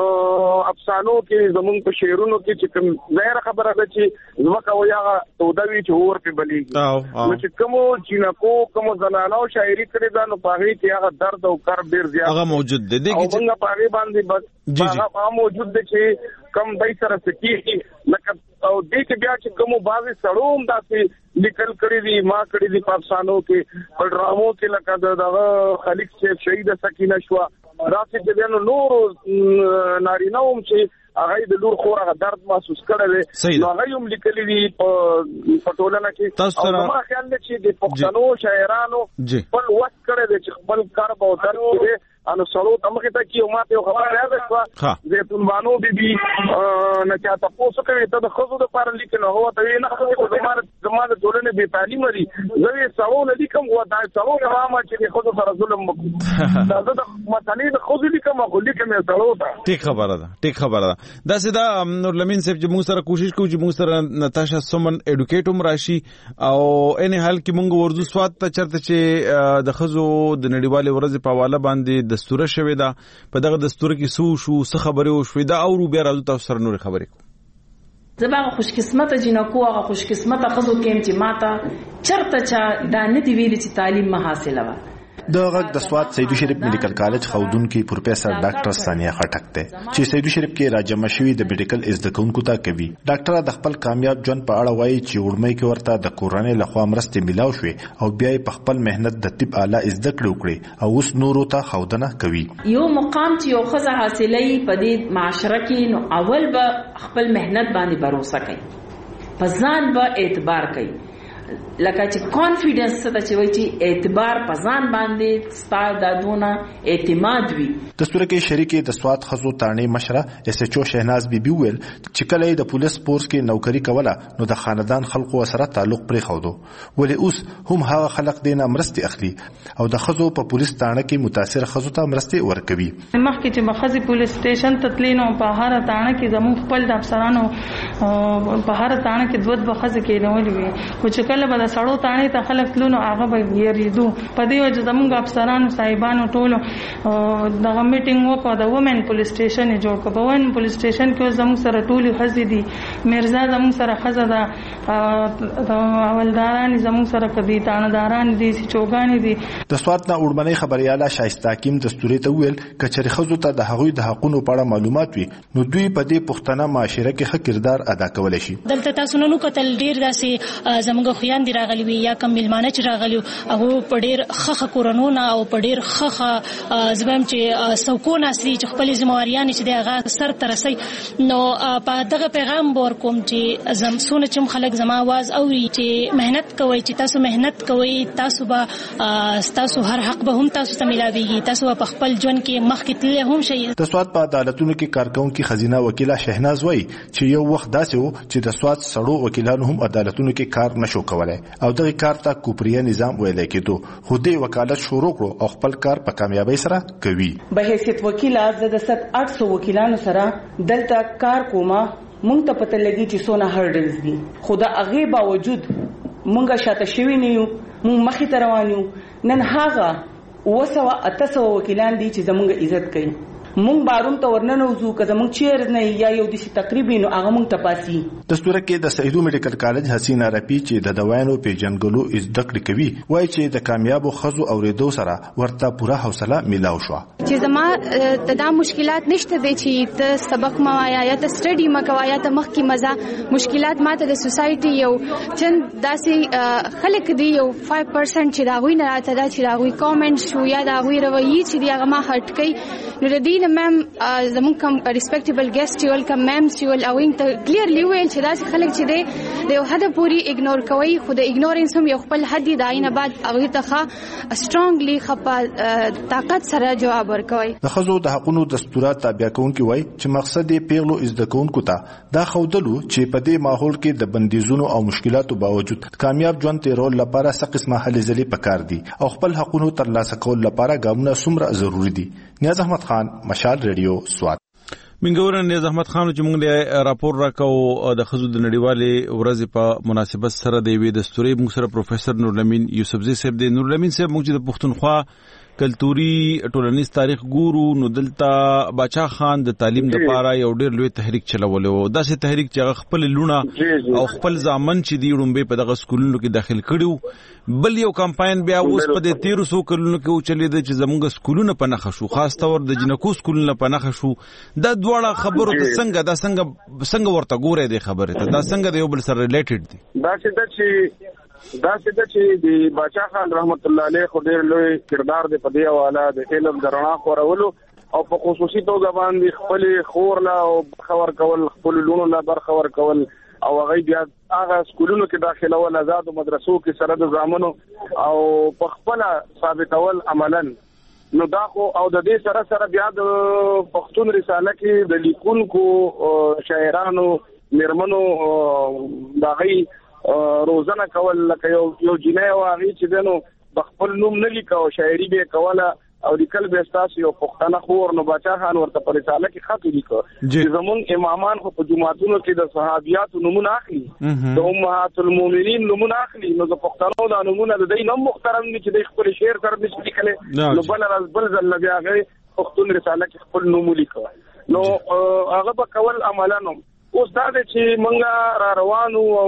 افسانو کې زمونږ په شعرونو کې چې کوم ظاهر خبره ده چې زمکه ویا تودوي چې اور په بلیږي نو چې کوم جنکو کوم زنانو شاعري کړې ده نو پاغي کې هغه درد او کرب ډیر زیات هغه موجود دي او موږ پاغي باندې بس هغه موجود دي چې کم دای سره سکیږي لکه او دې کې بیا چې کوم بازي سړوم داسې لیکل کړی دي ما کړی دي په افسانو کې په ډرامو کې لکه دغه خلیق چې شهید سکینه شو راځي چې نو نور نارینوم چې هغه د لور خور هغه درد محسوس کړی نو هغه هم لیکلي دي په ټولنه کې او ما خیال دی چې د پښتنو شاعرانو خپل وخت کړی دی چې خپل کار به درد کړي انو سړو تمخه ته کیو ماته خبره راځه زيتون بانو بيبي نه چا تاسو کوي ته د خزو د پاره لیکنه هو ته نه خو زماره ټولنه به تعلیم لري زوی سړو نه لیکم هو دا سړو نه ما چې خزو سره ظلم وکړي دا د متنی د خزو لیکم خو لیکم سړو ته ټیک خبره ده دا سدا نور لمین صاحب چې موږ سره کوشش کوو چې موږ سره نتاشا سومن اډوکیټوم راشي او ان حال کې موږ ورزو سواد ته چرته چې د خزو د نړیوالې ورځې په حواله باندې دستور شوی دا په دغه دستور کې شو څه خبرې وشوې دا او بیا راځو تاسو سره نور خبرې کوو زبا خوش قسمت جنکو هغه خوش قسمت خزو کې چې ماته چرته چا دا نه دی ویل چې تعلیم ما حاصله و د غږ د سواد سیدو شریف میډیکل کالج خودونکو پروفیسور ډاکټر ثانیه خټک ته چې سیدو شریف کې راجمع شوی د میډیکل از د کونکو ته کوي ډاکټر د خپل کامیاب ژوند په اړه وایي چې وړمې کې ورته د کورنۍ لخوا مرسته ملاو شوې او بیا په خپل مهنت د طب اعلی از د کړو او اوس نورو ته خودنه کوي یو مقام چې یو خزه حاصلې په دې معاشره کې نو اول به خپل مهنت باندې باور کوي په ځان به اعتبار کوي لکه چې کانفیډنس ته چې وایي چې اعتبار په ځان باندې ستاسو د دونه اعتماد وي دستور کې شریکې د سواد خزو تانې مشره اس ایچ او شهناز بیبي ویل چې کله د پولیس فورس کې نوکری کوله نو د خاندان خلکو سره تعلق پرې خودو ولې اوس هم هغه خلک دینه مرستي اخلي او د خزو په پولیس تانه کې متاثر خزو ته مرستي ورکوي مخکې چې مخزي پولیس سټیشن تتلینو په هر تانه کې زموږ خپل د افسرانو په هر تانه کې دوت بخزه کې نو وی خو چې کله د سړو تانه ته خلک تلونو هغه به یریدو په دې وجه زموږ افسرانو صاحبانو ټولو دغه میټینګ وکړه د وومن پولیس سټیشن جوړ کړ په وومن پولیس سټیشن کې زموږ سره ټولي خزې دي مرزا زموږ سره خزه ده اولداران زموږ سره کدي تانهداران دي چوغان دي د سواد نه اورمنې خبرياله شایسته حکیم دستوري ته ویل کچري خزو ته د هغوی د حقونو په اړه معلومات وي نو دوی په دې پښتنه معاشره کې ښه کردار ادا کولای شي دلته تاسو نو کتل ډیر داسې زموږ خويان دي راغلي وي یا کم ملمانه چې راغلي او په ډیر خخه کورونونه او په ډیر خخه زبم چې سوکونه سي چې خپل ذمہواریان چې دغه سر ترسي نو په دغه پیغام ور کوم چې زم سونه چې خلک زما आवाज اوري چې مهنت کوي چې تاسو مهنت کوي تاسو به تاسو هر حق به هم تاسو ته ملاويږي تاسو په خپل ژوند کې مخکې تللی هم شي د سواد په عدالتونو کې کارکونکو خزینه وکیله شهناز وای چې یو وخت داسې و چې د سواد سړو وکیلانو هم عدالتونو کې کار نشو کولای او دغه کار ته کوپریه نظام ویل کېدو خو دې وکالت شروع کړو او خپل کار په کامیابی سره کوي به حیثیت وکیل از د 800 وکیلانو سره دلته کار کومه مونږ ته پته لګي چې سونه هرډلز دي خو دا هغه باوجود مونږه شاته شوی نه یو مونږ مخې ته روان یو نن هغه 800 وکیلان دي چې زمونږ عزت کوي مونږ باروم ته ورننوزو که زمونږ چیر نه یا یو د تقریبا نو هغه مونږ ته پاسي دستور کې د سعیدو میډیکل کالج حسینا رپی چې د دوايانو په جنګلو از دکړه کوي وایي چې د کامیابو خزو اوریدو سره ورته پوره حوصله میلاو شو چې زما دا مشکلات نشته دي چې ته سبق ما یا ته سټډي ما کوا یا ته مخ کی مزه مشکلات ماته د سوسايټي یو چند داسې خلک دی یو 5% چې دا غوي نه راته دا چې دا غوي کامنټ شو یا دا غوي روي چې دی هغه ما هټ کوي نو د دې مم زموږ کوم ریسپیکټیبل ګیسټ چې ول کوم مم چې ول او انت کلیرلی ویل چې دا خلک چې دی د یو حد پوری اګنور کوي خو د اګنورنس هم یو خپل حد دی داینه بعد هغه ته سترونګلی خپل طاقت سره جواب ورکوي د خزو د حقونو دستورات تابع کوونکي وای چې مقصد یې پیغلو از د کوونکو ته دا خودلو چې په دې ماحول کې د بندیزونو او مشکلاتو باوجود کامیاب ژوند تیرول لپاره څه قسمه هلې ځلې پکار دي او خپل حقونو ترلاسه کول لپاره ګامونه څومره ضروری دي نیاز احمد خان مشال ریډیو سواد منګور نیاز احمد خان چې موږ له راپور راکاو د خزو د نړیوالې ورځ په مناسبت سره د وی دستوري موږ سره پروفیسور نورلمین یوسفزی صاحب د نورلمین صاحب موږ د پښتونخوا کلتوري ټولنیز تاریخ ګورو نو دلته باچا خان د تعلیم لپاره یو ډېر لوی تحریک چلولو داسې تحریک چې خپل لونه او خپل ځامن چې دی وړمبه په دغه سکولونو کې داخل کړیو بل یو کمپاین بیا اوس په 1300 کلونو کې چلیده چې زموږ سکولونه په نخښ شو خاص تور د جنکو سکولونه په نخښ شو دا دواړه خبرو ته څنګه ورته ګورې دي خبره ته دا څنګه د یو بل سره ریلیټډ دي دا چې د باچا خان رحمت الله علیه خو ډېر لوی کردار دی په دې حواله د علم درنا خورولو او په خصوصي توګه باندې خپل خور لا او خبر کول خپل لونو لا برخه ور کول او هغه بیا هغه سکولونو کې داخله ول آزاد مدرسو کې سره د ځامنو او په خپل ثابتول عملاً نو دا خو او د دې سره سره بیا د پښتون رساله کې د لیکونکو شاعرانو مرمنو دا غي روزنه کول لکه یو جنای واغی چې دنو بخپل نوم نه لیکاو شاعري به کوله او لیکل به تاسو یو پښتنه خور نو بچا خان ورته په رساله کې خط لیکو چې زمون امامان خو په جمعاتونو کې د صحابيات نمونه اخلي د امهات المؤمنین نمونه اخلي نو د پښتنو د نمونه د دې نوم محترم دي چې د خپل شعر تر دې لیکل نو بل ځل بیا غي پښتون رساله کې خپل نوم لیکو نو هغه به کول عملانو اوس دا چې مونږه را روانو او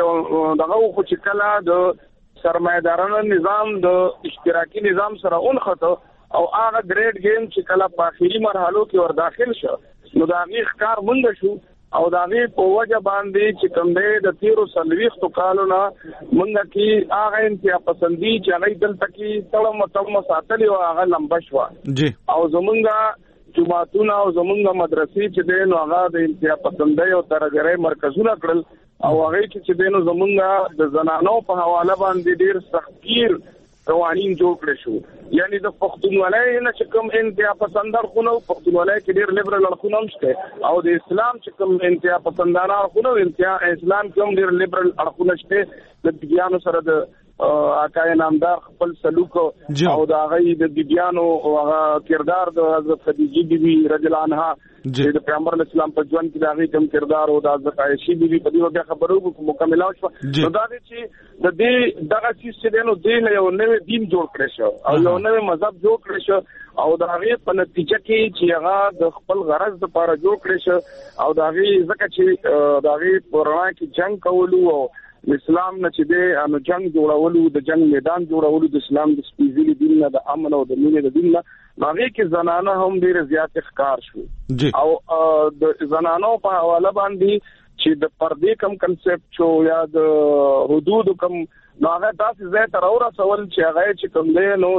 دغه خو چې کله د سرمایدارانو نظام د اشتراکي نظام سره اونخته او هغه ګریډ گیم چې کله په اخیری مرحلو کې ور داخل شو نو دا غي ښکار مونږ شو او دا غي په وجه باندې چې کوم دې د 13 کالو نه مونږ کې هغه انتها پسندي چې هغه دلته کې تړم ساتلی او هغه لمبا شو جی او زمونږه جماعتونه او زمونږه مدرسې چې دین هغه د انتها پسندۍ او ترګرۍ مرکزونه کړل او هغه چې دین زمونږه د زنانو په حواله باندې ډیر سختگیر قوانین جوړ کړی شو یعنی د پښتونولۍ نه چې کوم انتها پسندر خونو پښتونولۍ کې ډیر لیبرل اړخونه شته او د اسلام چې کوم انتها پسندانه خونو انتها اسلام کوم ډیر لیبرل اړخونه شته د بیانو سره د اکای نامدار خپل سلوک او د هغه د بیانو او هغه کردار د حضرت خدیجه بیبي رضی الله عنها چې د پیغمبر اسلام په ژوند کې د هغه کوم کردار او د حضرت عائشہ بیبي په دې وجه خبرو مکمل شو نو دا چې د دې دغه چې دینو دین یو نوې دین جوړ کړی شو او یو نوې مذهب جوړ کړی شو او د هغه په نتیجه کې چې هغه د خپل غرض لپاره جوړ کړی شو او د هغه ځکه چې د هغه پرانا کې جنگ کولو او اسلام نه چې د انو جنگ جوړولو د جنگ میدان جوړولو د اسلام د سپیڅلي دین نه د امن او د مینې د دین نه هغه کې زنانه هم ډیر زیات ښکار شو او د زنانو په حواله باندې چې د پردې کم کنسپټ شو یا د حدود کم هغه تاسو زه تر اوره سوال چې هغه چې کوم دی نو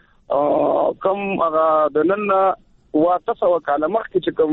د کم هغه د نن واته سو کاله مخکې چې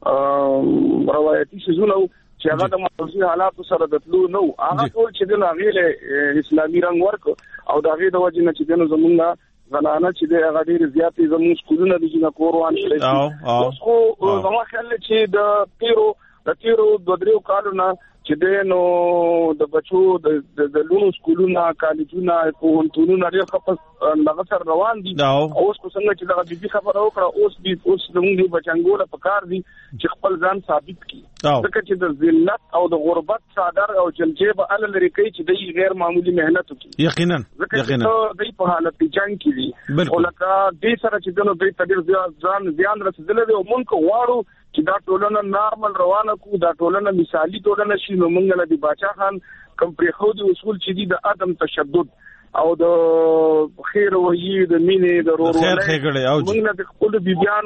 کوم روایتي شزونه چې هغه د موضوعي حالات سره د تلو نو هغه ټول چې د هغه اسلامي رنگ ورک او د هغه د وجه نه چې د زمونږه زنانه چې د هغه ډیر زیاتې زموږ سکولونه د جنا کوروان کړی اوس خو زموږ خیال چې د تیرو 2-3 کالونه چې د نو د بچو د لونو سکولونه کالجونه پوهنتونونه لري خپل لږ سر روان دي اوس کو څنګه چې دا د خبره وکړه اوس زموږ بچنګوله په کار دي چې خپل ځان ثابت کړي ځکه چې د ذلت او د غربت صادر او جلجې به ال لري کوي چې د غیر معمولی مهنت کوي یقینا د په حالت جنگ کې دي او لکه د سره چې دنو د تدیر ځان زیان رسیدل دي او مونږ غواړو چې دا ټولنه نارمل روانه کو دا ټولنه مثالی ټولنه شي نو مونږ له باچا خان کوم پرخو د اصول چې دي د عدم تشدد او د خیر وحی د مینې د ورورولۍ موږ د خپل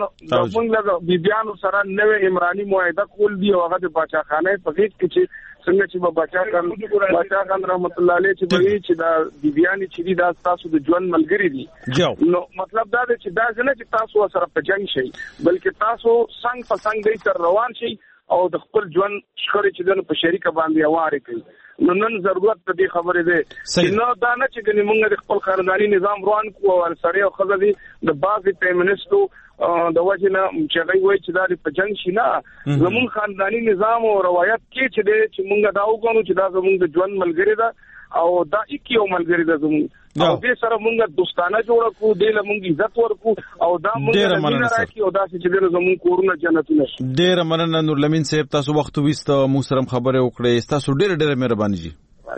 بیبيانو سره نوې عمراني معاهده کول دی او هغه د باچا خانه په هیڅ کې چې څنګه چې باچا خان رحمت الله علیه چې دا بیبيانی چې دا تاسو د ژوند ملګری دي نو مطلب دا دی چې دا څنګه چې تاسو سره په جنگ شي بلکې تاسو څنګه په څنګه دې تر روان شي او د خپل ژوند شخړې چې د په شریکه باندې اواره کوي نو نن ضرورت دې خبرې ده نو دا نه چې ګنې موږ د خپل خاندانی نظام روان کو او سړی او خزه دي د بعضی فیمینیستو د وجنه چې غوي وای چې دا په جنگ شي نه زمون خاندانی نظام او روایت کې چې موږ دا وګورو چې دا زموږ د ژوند ملګری ده او دا یو ملګری ده زموږ او دې سره موږ دوستانه جوړ کو دې له موږ عزت ورکو او دا موږ نه راکې او دا چې دې زموږ کورونه جنتونه شي ډېر مننه نور لمین صاحب تاسو وخت وست مو سره خبره وکړې تاسو ډېر مهرباني جی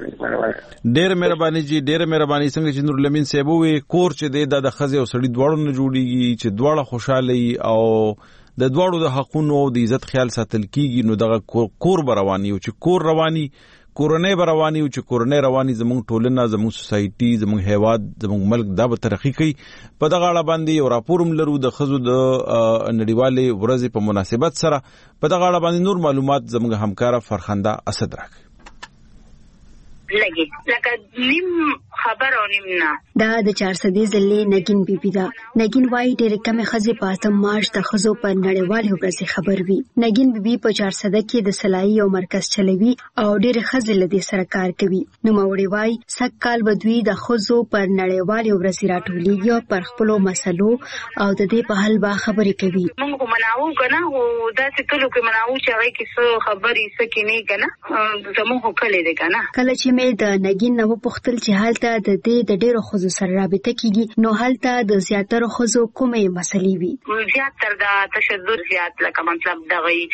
ډېر مهرباني څنګه چې نور لمین صاحب وې کور چې د خزه او سړي دواړو نه جوړیږي چې دواړه خوشاله او د دواړو د حقونو او د عزت خیال ساتل کیږي نو دغه کور برواني او چې کور رواني کورنۍ برواني او چې کورنۍ رواني زموږ ټولنه زموږ سوسايټي زموږ هیواد زموږ ملک دا به ترقی کوي په دغه اړه باندې یو راپورم لرو د خزو د نړیوالې ورځې په مناسبت سره په دغه اړه باندې نور معلومات زموږ همکار فرخنده اسد راکړي لګي لکه نیم خبر او نیم نه. دا د 400 ځلې نګین بیبي دا. نګین وايي ډېر کم خزې په 8 مارچ د خزو په نړیوالې ورځ خبر وي. نګین بیبي په 400 کې د سلایي او مرکز چلوي او ډېر خزې له دې سره کار کوي. نو موري وايي سک کال بدوي د خزو پر نړیوالې ورځ راټولېږي او پر خپل مسلو او د دې په حل با خبرې کوي. موږ مناو کنه او دا چې ټول کې مناو چې هغه کې څه خبرې سکه نه کنه زموږ کله دې کنه کله چې مې د نګین نو پختل چې حالت د دې د ډېرو خزو سره رابطه کیږي نو حالت د زیاتره خزو کومې مسلې وي. زیات تر دا تشدد زیات لکه مطلب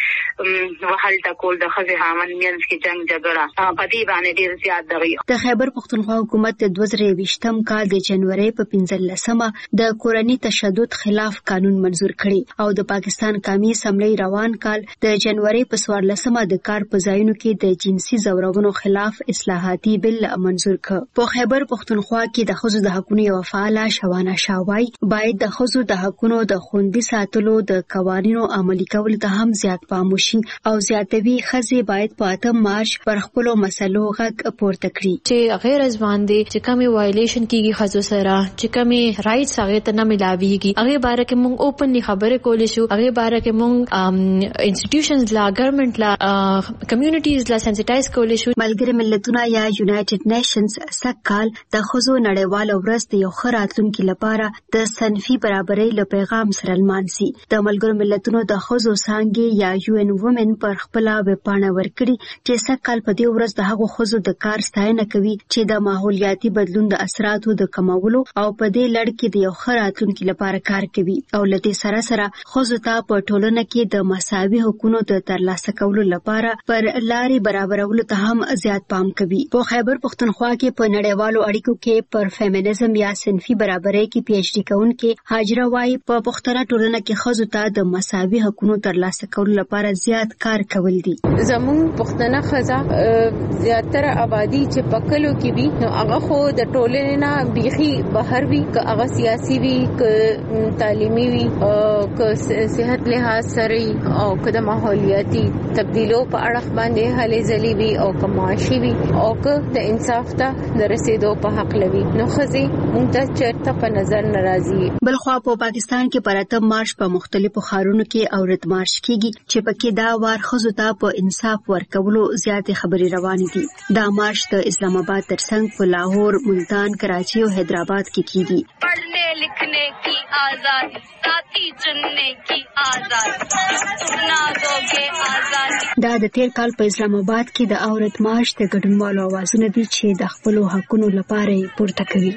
دغه وحالت کول د خزې هامن مینس کې جنگ جګړه په دې باندې ډېر زیات دغه. د خیبر پختونخوا حکومت د 2020م کال د جنوري په 15مه د کورنۍ تشدد خلاف قانون منزور کړی او د پاکستان قومي اسمبلی روان کال د جنوري په 14مه د کار په ځایونو کې د جنسي زورونو خلاف اصلاحاتي بل منزور کړ. په خیبر پختونخوا کې د خزو د حقوقو یو فعال شوانه شاوای باید د خزو د حقوقو د خوندي ساتلو د قوانینو عملي کول ته هم زیات پام وشي او زیاتوي خزي باید په 8 مارچ پر خپل مسلو غږ پورته کړي چې غیر ځوان دي چې کومي وایلیشن کیږي خزو سره چې کومي رائټس هغه ته نه ملاويږي هغه باره کې موږ اوپنلی خبرې کولې شو هغه باره کې موږ انسټیټیوشنز لا ګورنمنت لا کمیونټیز لا سنسټایز کولې شو. ملګری ملتونه یا یونایټډ نیشنز سکهال د خزو نړیوال ورځ د یو ښه راتلونکي لپاره د صنفي برابرۍ له پیغام سره لمانځي. د ملګرو ملتونو د خزو څانګې یا یو ان وومن پر خپل ویبپاڼه ورکړي چې سکهال په دې ورځ د هغو خزو د کار ستاینه کوي چې د ماحولیاتي بدلون د اثراتو د کمولو او په دې لړ کې د یو ښه راتلونکي لپاره کار کوي او لته سره خزو ته په ټولنه کې د مساوي حقوقو د ترلاسه کولو لپاره پر لارې برابرولو ته هم زیات پام کوي. په خیبر پختونخوا کې په نړیوالو اړیکو کې پر فیمینزم یا صنفي برابرۍ کې پی ایچ ډي کوونکې حاجره وايي په پښتنه ټولنه کې خزو ته د مساوي حقوقو ترلاسه کولو لپاره زیات کار کول دي. زمون پښتنه خزا زیاتره آبادی چې پکلو کې وي نو هغه خو د ټولنې نه بيخي بهر وي که هغه سیاسي وي که تعلیمي وي که صحت لحاظ سره او که د ماحولیاتي تبدیلو په اړه باندې هلې ځلې وي او که معاشي وي او که د انصاف ته د رسیدو په حق لوي نو خزي مونږ ته چرته په نظر ناراضي. بلخوا په پاکستان کې پر 8 مارچ په مختلفو ښارونو کې اورت مارچ کیږي چې پکې دا وار خزو ته په انصاف ورکولو زیاتې خبرې روانې دي. دا مارچ د اسلام آباد ترڅنګ په لاهور، ملتان، کراچي او حیدرآباد کې کیږي. पढ़ने लिखने की आजादी साथी चुनने की आजादी सुना दोगे आजादी. دا د تیر کال په اسلام آباد کې د اورت مارچ د ګډونوالو आवाजونه دي چې د خپل حقوقو لپاره پورته کوي.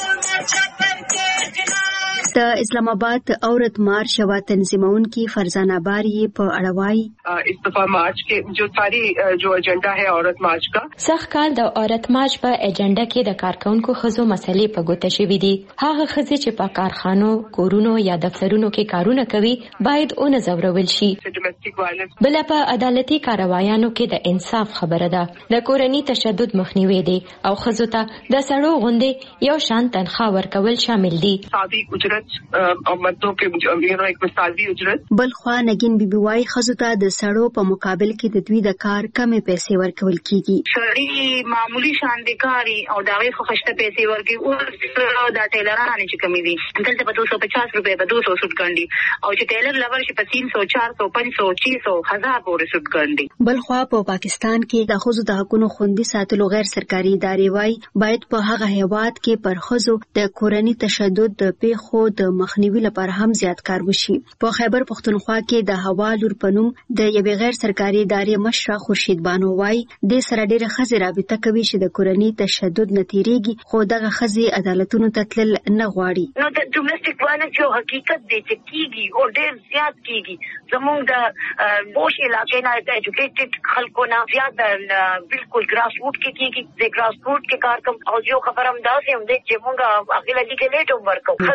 د اسلام آباد اورت مارچ و تنظیمونکي فرزانه باری په اړوای इस दफा मार्च के जो सारी जो एजेंडा है औरत मार्च का سخکال د اورت مارچ په ایجنډا کې د کارکونکو خزو مسلې په ګوته شوې دي. هغه خزې چې په کارخانو، کورونو یا دفترونو کې کارونه کوي باید اون زورول شي. بل په عدالتي کاروایانو کې د انصاف خبره ده. د کورنۍ تشدد مخنیوي دي او خزو ته د سړو غوندې یو شان تنخواه ورکول شامل دي. او مردوں کے ایک مثالی اجرت. بل خوا نګین بیبي وايي خزو ته د سړو په مقابل کې د دوی د کار کمې پیسې ورکول کیږي. سړی معمولی شان دي کاری او داغه خښته پیسې ورکي او د ټیلرانو چې کمی دي دلته په 250 روپے په 200 سوټ ګڼي او چې ټیلر لور شي په 300 400 500 600 1000 پورې سوټ ګڼي. بل خوا په پاکستان کې د خزو د حقوقو خوندي ساتلو غیر سرکاري ادارې وايي باید په هغه هیواد کې پر خزو د کورنۍ تشدد د پیښو د مخنیوي لپاره هم زیات کار وشي. په خیبر پختونخوا کې د هوا لور پنوم د یوې غیر سرکاري ادارې مشر خورشید بانو وايي د سره ډېر خزې رابطه کوي چې د کورنۍ تشدد نتیریږي خو دغه خزې عدالتونو ته تلل نه غواړي. نو د ډومېسټک وایلنس یو حقیقت دی چې کیږي او ډېر زیات کیږي. زموږ د بوش علاقې نه د ایجوکیټډ خلکو نه زیات بالکل ګراس روټ کې کیږي. د ګراس روټ کې کار کوم او یو خبر هم دا سم دی چې موږ هغه لګي کې لیټ ورکو خزې راځي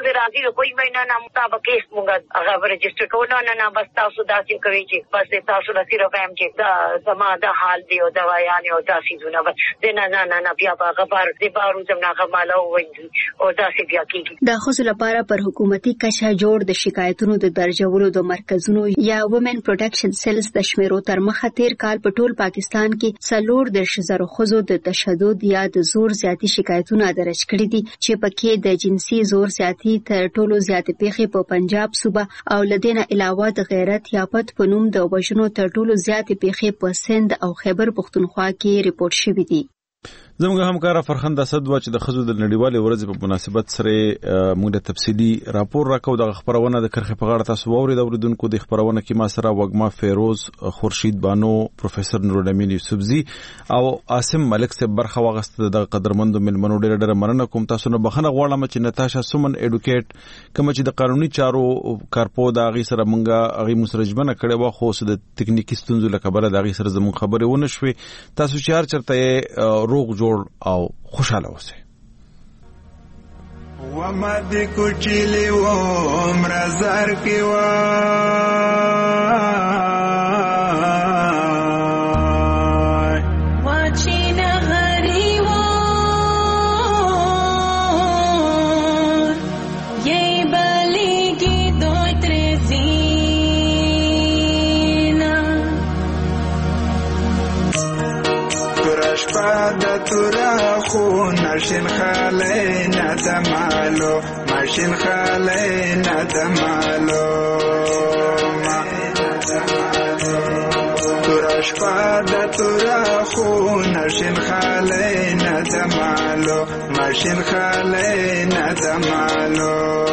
کوئی مہینہ نه مطابق کیس مونږه هغه رجسټر کوو نه بس تاسو داسې کوي چې بس تاسو نه صرف هم چې دا زما د حال دی او دوايان او داسې زونه بس نه بیا هغه بار د بارو زمناغه مالو وایي او داسې بیا کیږي د خصوصي لپاره پر حکومتي کچه جوړ د شکایتونو د درجولو د مرکزونو یا وومن پروټیکشن سیلز د شمیرو تر مخه تیر کال په ټول پاکستان کې 4,000 ښځو د تشدد یا د زور زیاتی شکایتونه درج کړي دي چې پکې د جنسي زور زیاتی تر ټولو زیات پیښې په پنجاب صوبه او لدینه علاوه د غیرت یا پت په نوم د وژنو تر ټولو زیات پیښې په سند او خیبر پختونخوا کې ریپورت شوې دي. زموږ همکار فرخنده صدوا چې د خزو د نړیوالې ورځې په مناسبت سره موږ د تفصیلی راپور راکو د خبرونه د کرخې په غاړه تاسو واورید اوریدونکو د خبرونه کې ما سره وګما فیروز خورشید بانو پروفیسور نورالامین یوسفزی او عاصم ملک سے برخه واغسته د قدرمندو ملمنو ډېر مننه کوم تاسو نه بخنه غواړم چې نتاشا سومن اډوکیټ کوم چې د قانوني چارو کارپو د غي سره مونږه غي مسرجمنه کړي وا خو د تکنیکی ستونزو لکبره د غي سره زمون خبره ونه شوي تاسو چار چرته روغ او خوشاله اوسئ. وما دې کوچلی و عمر زار کې و واچینه غری و یې بلیږي دوی ترزینا ترشپا د تورا خو نشین خاله ندمالو ماشین خاله ندمالو ترشپا د تورا خو نشین خاله ندمالو ماشین خاله ندمالو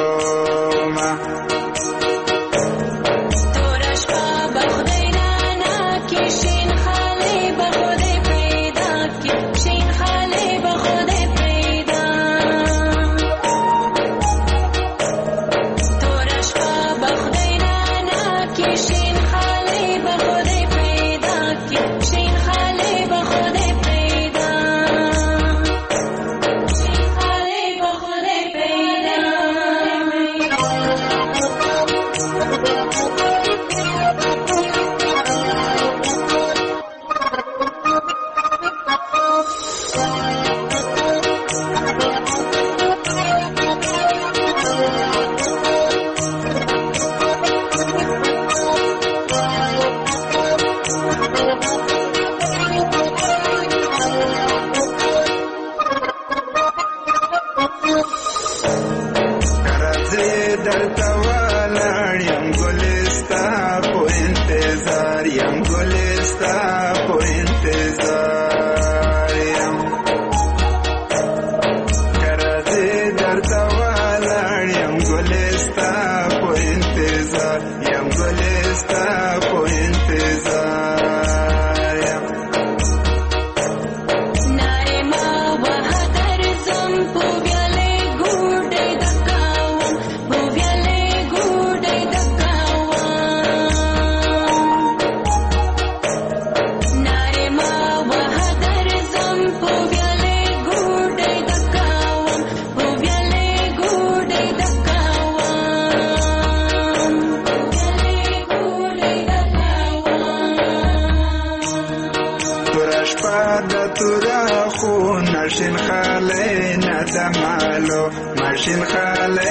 ماشین خاله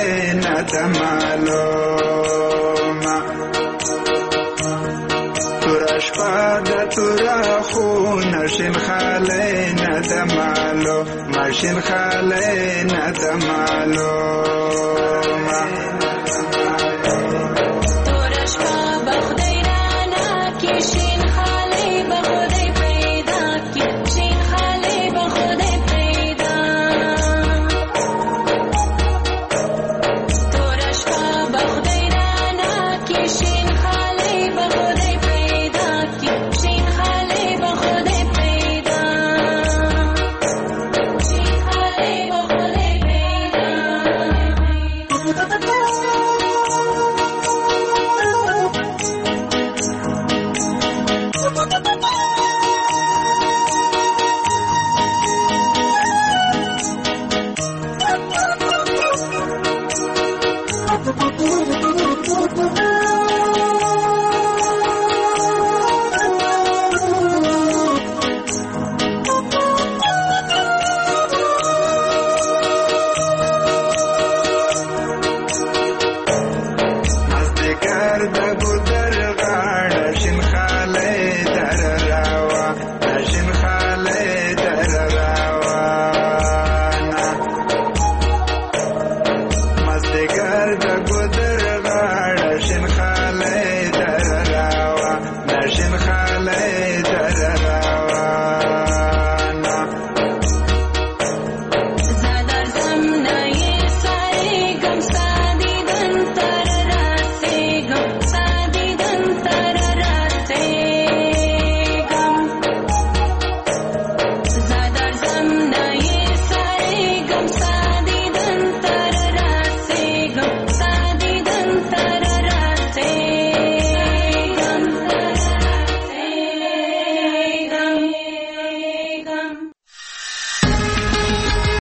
ندمالو ترشپا د تورا خو نشین خاله ندمالو ماشین خاله ندمالو